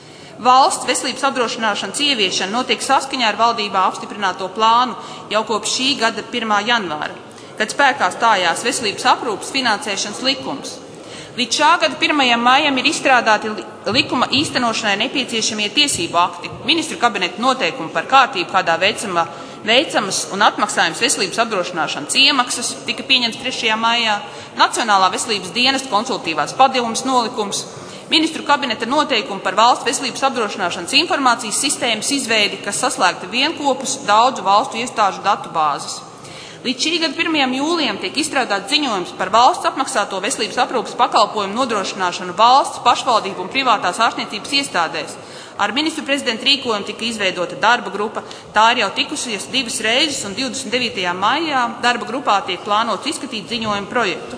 Valsts veselības apdrošināšanas ieviešana notiek saskaņā ar valdībā apstiprināto plānu jau kopš šī gada 1. janvāra, kad spēkā stājās veselības aprūpes finansēšanas likums. Līdz šā gada 1. maijam ir izstrādāti likuma īstenošanai nepieciešamie tiesību akti, ministru kabineta noteikumi par kārtību, kādā veicamas un atmaksājums veselības apdrošināšanas iemaksas, tika pieņemts 3. maijā, Nacionālā veselības dienesta konsultīvās padomes nolikums, ministru kabineta noteikumi par valsts veselības apdrošināšanas informācijas sistēmas izveidi, kas saslēgta vienkopus daudzu valstu iestāžu datu bāzes. Līdz šī gada 1. jūlijam tiek izstrādāts ziņojums par valsts apmaksāto veselības aprūpes pakalpojumu nodrošināšanu valsts, pašvaldību un privātās ārstniecības iestādēs. Ar ministru prezidenta rīkojumu tika izveidota darba grupa. Tā ir jau tikusies 2 reizes un 29. maijā darba grupā tiek plānots izskatīt ziņojumu projektu.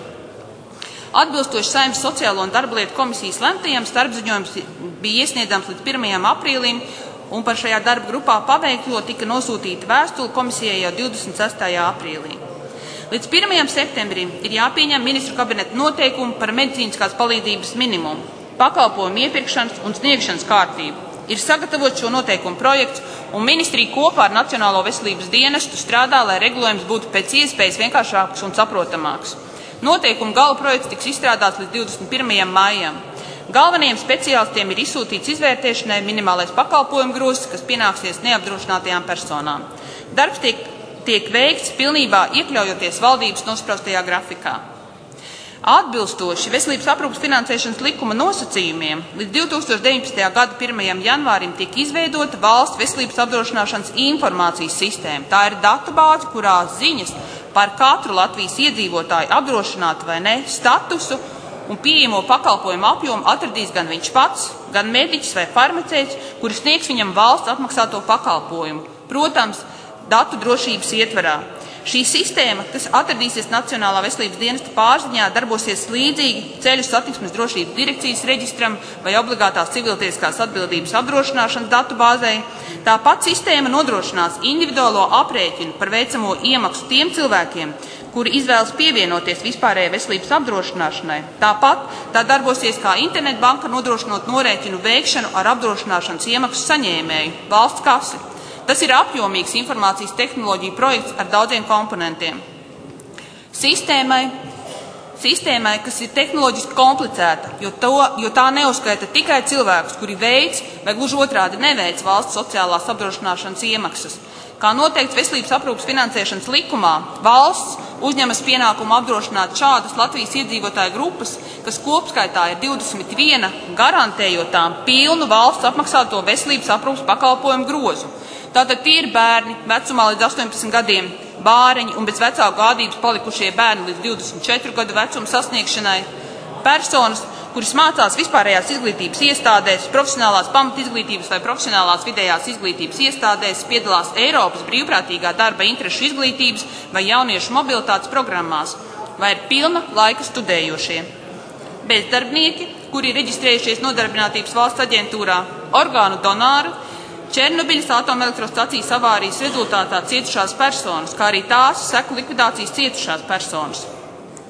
Atbilstoši Saeimas sociālo un darba lietu komisijas lemtajam, starpziņojums bija iesniedzams līdz 1. aprīlim, un par šajā darba grupā paveikto tika nosūtīta vēstule komisijai jau 26. aprīlī. Līdz 1. septembrim ir jāpieņem ministru kabineta noteikumi par medicīniskās palīdzības minimumu, pakalpojumu iepirkšanas un sniegšanas kārtību. Ir sagatavots šo noteikumu projekts, un ministrija kopā ar Nacionālo veselības dienestu strādā, lai regulējums būtu pēc iespējas vienkāršāks un saprotamāks. Noteikumu gala projekts tiks izstrādāts līdz 21. maijam. Galvenajiem speciālistiem ir izsūtīts izvērtēšanai minimālais pakalpojumu grozs, kas pienāksies neapdrošinātajām personām. Darbs tiek veikts pilnībā iekļaujoties valdības nospraustajā grafikā. Atbilstoši veselības aprūpes finansēšanas likuma nosacījumiem, līdz 2019. gada 1. janvārim tiek izveidota valsts veselības apdrošināšanas informācijas sistēma. Tā ir datubāze, kurā ziņas par katru Latvijas iedzīvotāju apdrošinātu vai ne statusu un pieejamo pakalpojumu apjomu atradīs gan viņš pats, gan mediķis vai farmaceits, kuri sniegs viņam valsts apmaksāto pakalpojumu. Protams, datu drošības ietverā. Šī sistēma, kas atradīsies Nacionālā veselības dienesta pārziņā, darbosies līdzīgi ceļu satiksmes drošības direkcijas reģistram vai obligātās civiltiesiskās atbildības apdrošināšanas datubāzei. Tāpat sistēma nodrošinās individuālo aprēķinu par veicamo iemaksu tiem cilvēkiem, kuri izvēlas pievienoties vispārējai veselības apdrošināšanai. Tāpat tā darbosies kā internetbanka, nodrošinot norēķinu veikšanu ar apdrošināšanas iemaksu saņēmēju, valsts kasi. Tas ir apjomīgs informācijas tehnoloģiju projekts ar daudziem komponentiem. Sistēmai, kas ir tehnoloģiski komplicēta, jo tā neuzskaita tikai cilvēkus, kuri veic vai gluži otrādi neveic valsts sociālās apdrošināšanas iemaksas. Kā noteikts veselības aprūpes finansēšanas likumā, valsts uzņemas pienākumu apdrošināt šādas Latvijas iedzīvotāju grupas, kas kopskaitā ir 21, garantējot tām pilnu valsts apmaksāto veselības aprūpes pakalpojumu grozu. Tātad tie ir bērni vecumā līdz 18 gadiem, bāreņi un bez vecāku gādības palikušie bērni līdz 24 gadu vecuma sasniegšanai, personas, kuras mācās vispārējās izglītības iestādēs, profesionālās pamatizglītības vai profesionālās vidējās izglītības iestādēs, piedalās Eiropas brīvprātīgā darba interešu izglītības vai jauniešu mobilitātes programmās, vai ir pilna laika studējošie. Bezdarbnieki, kuri ir reģistrējušies Nodarbinātības valsts aģentūrā, orgānu donāri, Černobiļas atomelektrostacijas avārijas rezultātā cietušās personas, kā arī tās seku likvidācijas cietušās personas.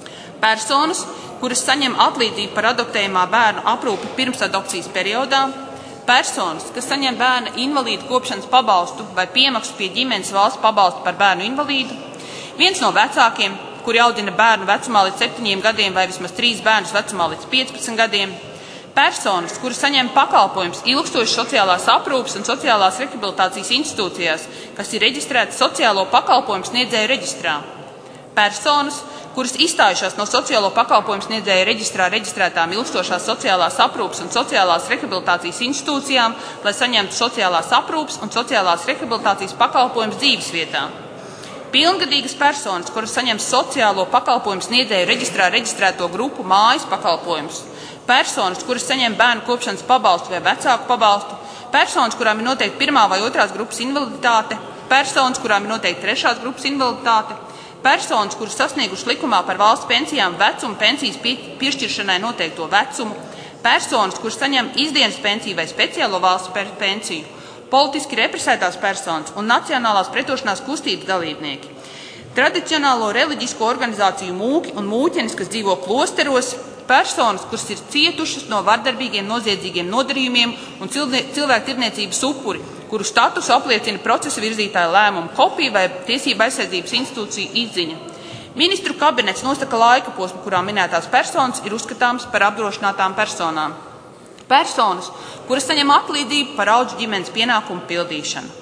personas, kuras saņem atlīdzību par adoptējumā bērnu aprūpi pirms adopcijas periodā, personas, kas saņem bērna invalīdu kopšanas pabalstu vai piemaksu pie ģimenes valsts pabalstu par bērnu invalīdu, viens no vecākiem, kuri audzina bērnu vecumā līdz 7 gadiem vai vismaz 3 bērnus vecumā līdz 15 gadiem, personas, kuras saņem pakalpojumus ilgstošas sociālās aprūpes un sociālās rehabilitācijas institūcijās, kas ir reģistrētas sociālo pakalpojumu sniedzēju reģistrā, personas, kuras izstājušās no sociālo pakalpojumu sniedzēju reģistrā reģistrētām ilgstošās sociālās aprūpes un sociālās rehabilitācijas institūcijām, lai saņemtu sociālās aprūpes un sociālās rehabilitācijas pakalpojumus dzīvesvietā. Pilngadīgas personas, kuras saņem sociālo pakalpojumu sniedzēju reģistrā reģistrēto grupu mājas pakalpojumus, personas, kuras saņem bērnu kopšanas pabalstu vai vecāku pabalstu, personas, kurām ir noteikti 1. vai 2. grupas invaliditāte, personas, kurām ir noteikti 3. grupas invaliditāte, personas, kuras sasnieguši likumā par valsts pensijām vecuma pensijas piešķiršanai noteikto vecumu, personas, kuras saņem izdienas pensiju vai speciālo valsts pensiju, politiski represētās personas un nacionālās pretošanās kustības dalībnieki, tradicionālo reliģisko organizāciju mūki un mūķenis, kas dzīvo klosteros, personas, kuras ir cietušas no vardarbīgiem noziedzīgiem nodarījumiem un cilvēku tirdzniecības upuri, kuru statusu apliecina procesa virzītāja lēmumu kopija vai tiesība aizsardzības institūcija izziņa. Ministru kabinets nosaka laika posmu, kurā minētās personas ir uzskatāmas par apdrošinātām personām. Personas, kuras saņem atlīdzību par audžu ģimenes pienākumu pildīšanu.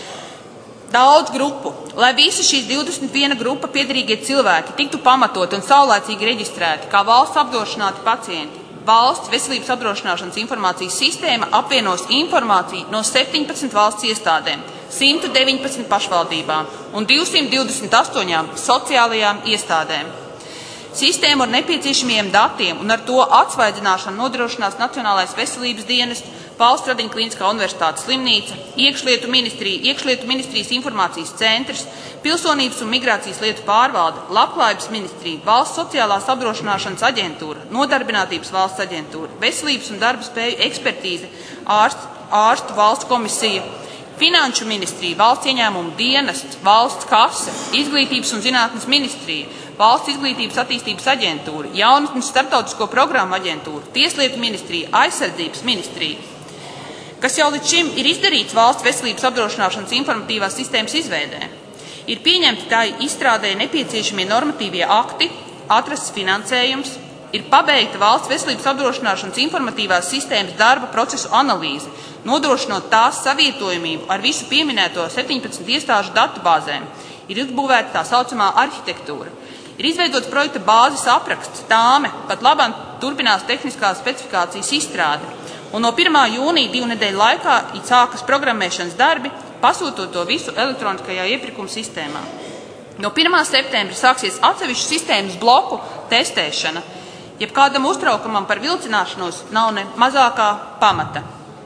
Daudz grupu, lai visi šīs 21 grupa piederīgie cilvēki tiktu pamatot un saulēcīgi reģistrēti kā valsts apdrošināti pacienti. Valsts veselības apdrošināšanas informācijas sistēma apvienos informāciju no 17 valsts iestādēm, 119 pašvaldībām un 228 sociālajām iestādēm. Sistēmu ar nepieciešamiem datiem un ar to atsvaidzināšanu nodrošinās Nacionālais veselības dienests, Valsts Radiņu klīniskā universitātes slimnīca, Iekšlietu ministrijas informācijas centrs, Pilsonības un migrācijas lietu pārvalde, Labklājības ministrija, Valsts sociālās apdrošināšanas aģentūra, Nodarbinātības valsts aģentūra, Veselības un darba spēju ekspertīze, ārstu valsts komisija, Finanšu ministrija, Valsts ieņēmumu dienests, Valsts kase, Izglītības un zinātnes ministrija, Valsts izglītības attīstības aģentūra, Jaunatnes starptautisko programmu aģentūra, Tieslietu ministrija, Aizsardzības ministrija. Kas jau līdz šim ir izdarīts valsts veselības apdrošināšanas informatīvās sistēmas izveidē, ir pieņemti tā izstrādē nepieciešamie normatīvie akti, atrasts finansējums, ir pabeigta valsts veselības apdrošināšanas informatīvās sistēmas darba procesu analīze, nodrošinot tās savietojamību ar visu pieminēto 17 iestāžu datubāzēm, ir uzbūvēta tā saucamā arhitektūra. Ir izveidots projekta bāzes apraksts, tāme, pat labāk turpinās tehniskās specifikācijas izstrāde. Un no 1. jūnija 2 nedēļu laikā sākas programmēšanas darbi, pasūtot to visu elektroniskajā iepirkuma sistēmā. No 1. septembra sāksies atsevišķu sistēmas bloku testēšana, jeb kādam uztraukumam par vilcināšanos nav ne mazākā pamata.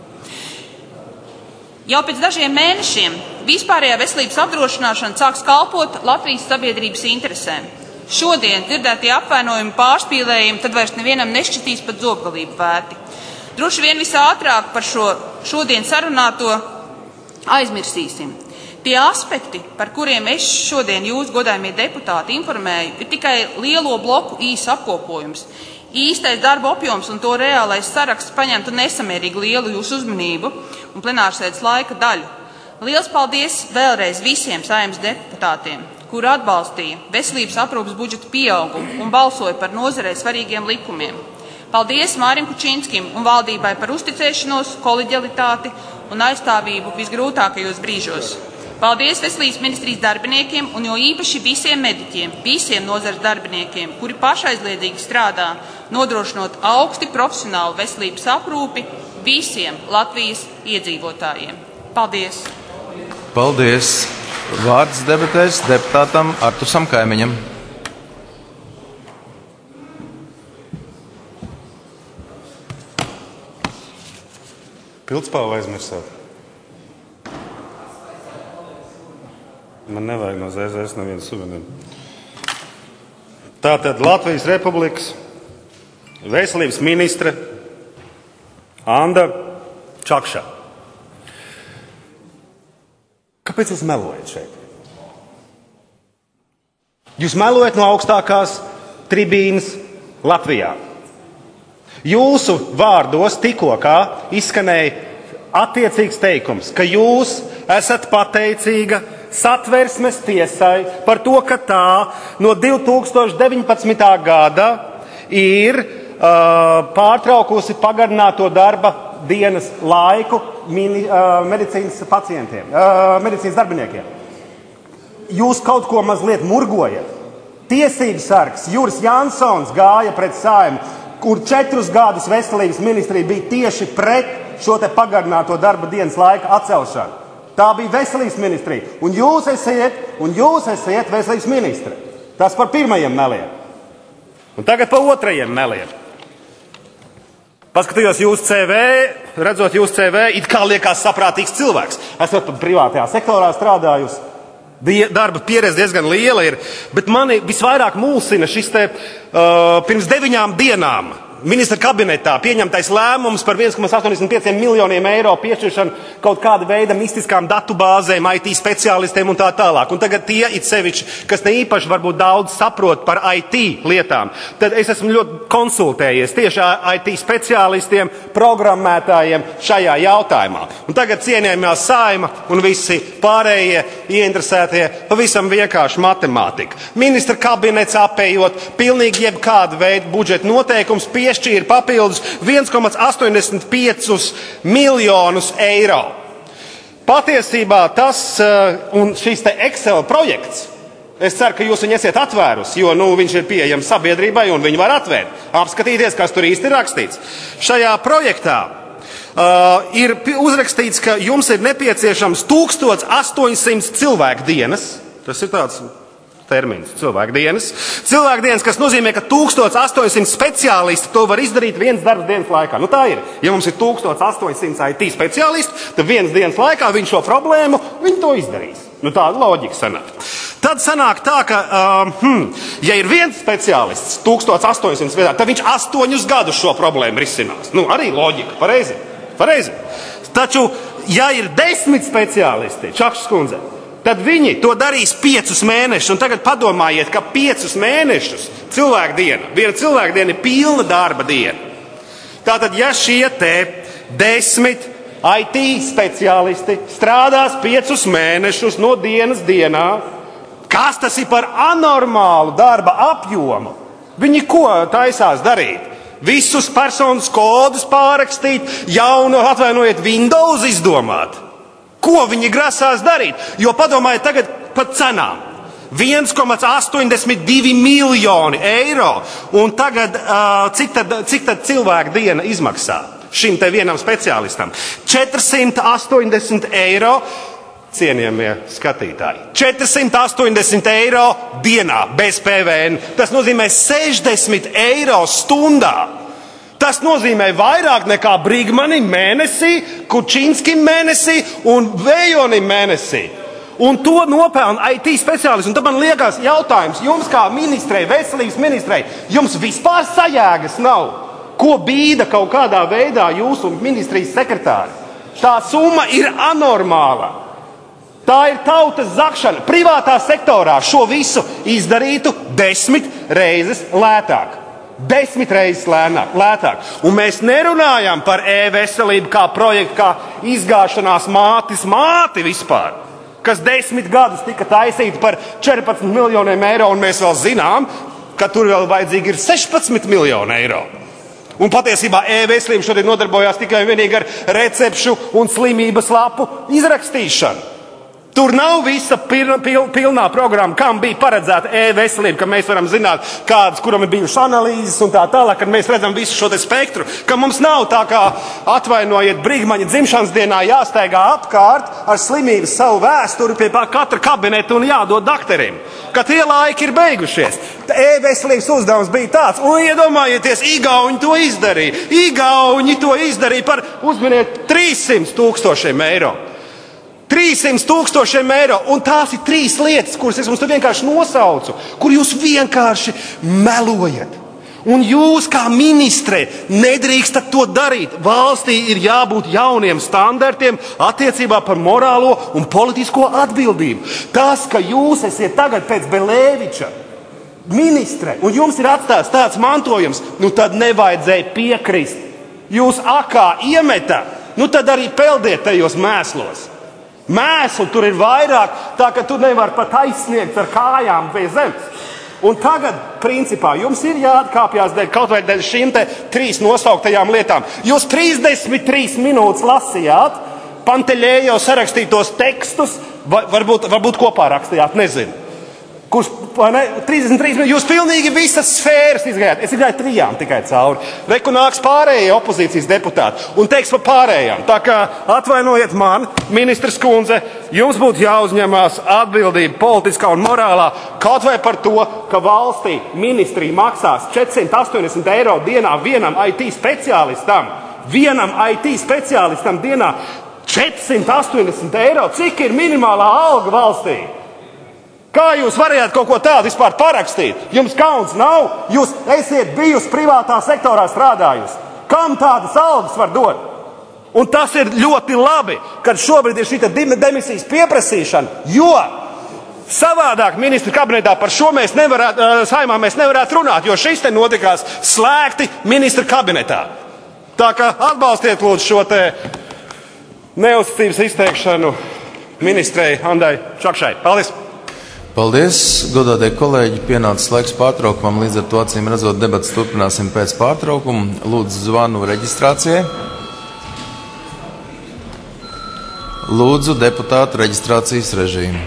Jau pēc dažiem mēnešiem vispārējā veselības apdrošināšana sāks kalpot Latvijas sabiedrības interesēm. Šodien dzirdētie apvainojumi pārspīlējumi tad vairs nevienam nešķitīs pat zobgalību vērti. Droši vien visātrāk par šo šodien sarunāto aizmirsīsim. Tie aspekti, par kuriem es šodien jūs, godājumie deputāti, informēju, ir tikai lielo bloku īs apkopojums. Īstais darba apjoms un to reālais saraksts paņemtu nesamērīgi lielu jūsu uzmanību un plenārsēdes laika daļu. Liels paldies vēlreiz visiem Saeimas deputātiem, kuri atbalstīja veselības aprūpes budžeta pieaugumu un balsoja par nozarei svarīgiem likumiem. Paldies Mārim Kučinskim un valdībai par uzticēšanos, koleģialitāti un aizstāvību visgrūtākajos brīžos. Paldies veselības ministrijas darbiniekiem un jo īpaši visiem mediķiem, visiem nozares darbiniekiem, kuri pašaizliedzīgi strādā, nodrošinot augsti profesionālu veselības aprūpi visiem Latvijas iedzīvotājiem. Paldies!
Paldies! Vārds debatēs deputātam Artusam Kaimiņam.
Pildspalvu aizmirsāt. Man nevajag no ZZS nevienu suvenīru. Tātad Latvijas Republikas veselības ministre Anda Čakša. Kāpēc jūs melojat šeit? Jūs melojat no augstākās tribīnas Latvijā. Jūsu vārdos tikko izskanēja attiecīgs teikums, ka jūs esat pateicīga Satversmes tiesai par to, ka tā no 2019. gada ir pārtraukusi pagarināto darba dienas laiku medicīnas pacientiem, medicīnas darbiniekiem. Jūs kaut ko mazliet murgojat. Tiesības sargs Juris Jansons gāja pret Saeimu, kur 4 gadus veselības ministrija bija tieši pret šo te pagarināto darba dienas laika atcelšanu. Tā bija veselības ministrija. Un jūs esiet veselības ministre. Tas par pirmajiem meliem. Un tagad par otrajiem meliem. Paskatījos jūsu CV, redzot jūsu CV, it kā liekas saprātīgs cilvēks. Esat privātajā sektorā strādājusi. Darba pieredze diezgan liela ir, bet mani visvairāk mulsina šis te pirms 9 dienām ministra kabinetā pieņemtais lēmums par 1,85 miljoniem eiro piešķiršanu kaut kāda veida mistiskām datubāzēm, IT speciālistiem un tā tālāk. Un tagad tie it sevišķi, kas ne īpaši varbūt daudz saprot par IT lietām, tad es esmu ļoti konsultējies tieši IT speciālistiem, programmētājiem šajā jautājumā. Un tagad cienījamā Saeima un visi pārējie ieinteresētie pavisam vienkārši matemātika. Ministra kabinets apējot pilnīgi jebkādu veidu budžeta noteikums piešķīra papildus 1,85 miljonus eiro. Patiesībā tas un šis te Excel projekts, es ceru, ka jūs viņu esiet atvērusi, jo viņš ir pieejams sabiedrībai un viņi var atvērt, apskatīties, kas tur īsti ir rakstīts. Šajā projektā ir uzrakstīts, ka jums ir nepieciešams 1800 cilvēku dienas. Tas ir tāds termins, cilvēkdienas. Cilvēkdienas, kas nozīmē, ka 1800 speciālisti to var izdarīt vienas darba dienas laikā. Tā ir. Ja mums ir 1800 IT speciālisti, tad vienas dienas laikā viņi šo problēmu, viņi to izdarīs. Tāda loģika sanāk. Tad sanāk tā, ka, ja ir viens speciālists 1800 vietā, tad viņš 8 gadus šo problēmu risinās. Arī loģika, pareizi. Taču, ja ir 10 speciālisti, Čakšas kundze, tad viņi to darīs 5 mēnešus. Un tagad padomājiet, ka 5 mēnešus viena cilvēkdiena ir pilna darba diena. Tātad, ja šie te 10 IT speciālisti strādās 5 mēnešus no dienas dienā, kas tas ir par anormālu darba apjomu? Viņi ko taisās darīt? Visus personas kodus pārrakstīt, jaunu, Windows izdomāt. Ko viņi grasās darīt? Jo padomājiet tagad par cenām. 1,82 miljoni eiro. Un tagad, cik tad cilvēku diena izmaksā šim te vienam speciālistam? 480 eiro, cienījamie skatītāji. 480 eiro dienā bez PVN. Tas nozīmē 60 eiro stundā. Tas nozīmē vairāk nekā Brigmanim mēnesī, Kučinskim mēnesī un Vējonim mēnesī. Un to nopelna IT speciālisti. Un tad man liekas jautājums, jums kā ministrei, veselības ministrei, jums vispār sajēgas nav, ko bīda kaut kādā veidā jūsu ministrijas sekretāri. Tā summa ir anormāla. Tā ir tautas zakšana. Privātā sektorā šo visu izdarītu 10 reizes lētāk. 10 reizes lētāk. Un mēs nerunājam par e-veselību kā projektu, kā izgāšanās māti vispār, kas 10 gadus tika taisīta par 14 miljoniem eiro, un mēs vēl zinām, ka tur vēl vajadzīgi ir 16 miljoni eiro. Un patiesībā e-veselība šodien nodarbojās tikai un vienīgi ar recepšu un slimības lapu izrakstīšanu. Tur nav visa pilnā programma, kam bija paredzēta e-veselība, ka mēs varam zināt, kādas, kuram ir bijušas analīzes un tā tālāk, kad mēs redzam visu šo te spektru, ka mums nav tā kā, atvainojiet, Brigmaņa dzimšanas dienā jāsteigā apkārt ar slimības savu vēsturi pie katra kabineta un jādod dakterim, ka tie laiki ir beigušies. E-veselības uzdevums bija tāds, un iedomājieties, Igauņi to izdarīja par, uzminiet, 300 000 eiro. 300 000 eiro, un tās ir 3 lietas, kuras es mums te vienkārši nosaucu, kur jūs vienkārši melojat. Un jūs kā ministre nedrīkstat to darīt. Valstī ir jābūt jauniem standartiem attiecībā par morālo un politisko atbildību. Tas, ka jūs esiet tagad pēc Belēviča ministre, un jums ir atstāts tāds mantojums, nu tad nevajadzēja piekrist. Jūs akā iemeta, nu tad arī peldiet tajos mēslos. Mēslu tur ir vairāk, tā ka tu nevar pat aizsniegt ar kājām pie zemes. Un tagad, principā, jums ir jāatkāpjās kaut vai dēļ šīm te 3 nosauktajām lietām. Jūs 33 minūtes lasījāt, Panteļējo sarakstītos tekstus, varbūt kopā rakstījāt, nezinu. Kurš, 33 minūtes, jūs pilnīgi visas sfēras izgājāt. Es izgāju 3 tikai cauri. Reku nāks pārējie opozīcijas deputāti un teiks par pārējām. Tā kā atvainojiet man, ministrs kundze, jums būtu jāuzņemās atbildība politiskā un morālā kaut vai par to, ka valstī ministrija maksās 480 eiro dienā vienam IT speciālistam. Vienam IT speciālistam dienā 480 eiro. Cik ir minimālā alga valstī? Kā jūs varējāt kaut ko tādu vispār parakstīt? Jums kauns nav? Jūs esiet bijusi privātā sektorā strādājusi. Kam tādas algas var dot? Un tas ir ļoti labi, kad šobrīd ir šī demisijas pieprasīšana, jo savādāk ministru kabinetā par šo saimā mēs nevarētu runāt, jo šis te notikās slēgti ministru kabinetā. Tā kā atbalstiet lūdzu šo te neuzticības izteikšanu ministrei Andai Čakšai. Paldies!
Paldies, godātie kolēģi, pienācis laiks pārtraukumam, līdz ar to acīm redzot debatas turpināsim pēc pārtraukuma. Lūdzu zvanu reģistrācijai. Lūdzu deputātu reģistrācijas režīmu.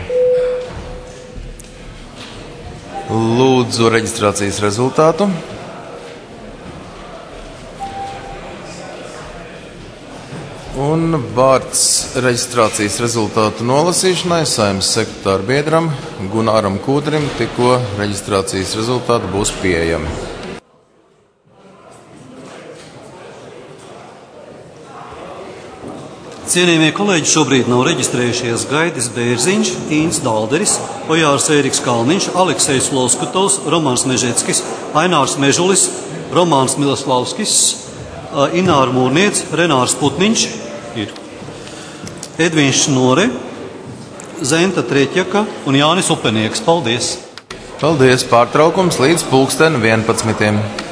Lūdzu reģistrācijas rezultātu. Un vārds reģistrācijas rezultātu nolasīšanai Saeimas sekretāra biedram Gunāram Kūdrim, tikko reģistrācijas rezultāti būs pieejami.
Cienījamie kolēģi, šobrīd nav reģistrējušies Gaidis Bērziņš, Īns Dalderis, Ojārs Ēriks Kalniņš, Aleksejs Loskutovs, Romāns Mežeckis, Ainārs Mežulis, Romāns Miloslavskis, Ināra Mūrniec, Renārs Putniņš, ir Edvīns Šnore, Zenta Treķaka un Jānis Upenieks. Paldies!
Paldies! Pārtraukums līdz 11.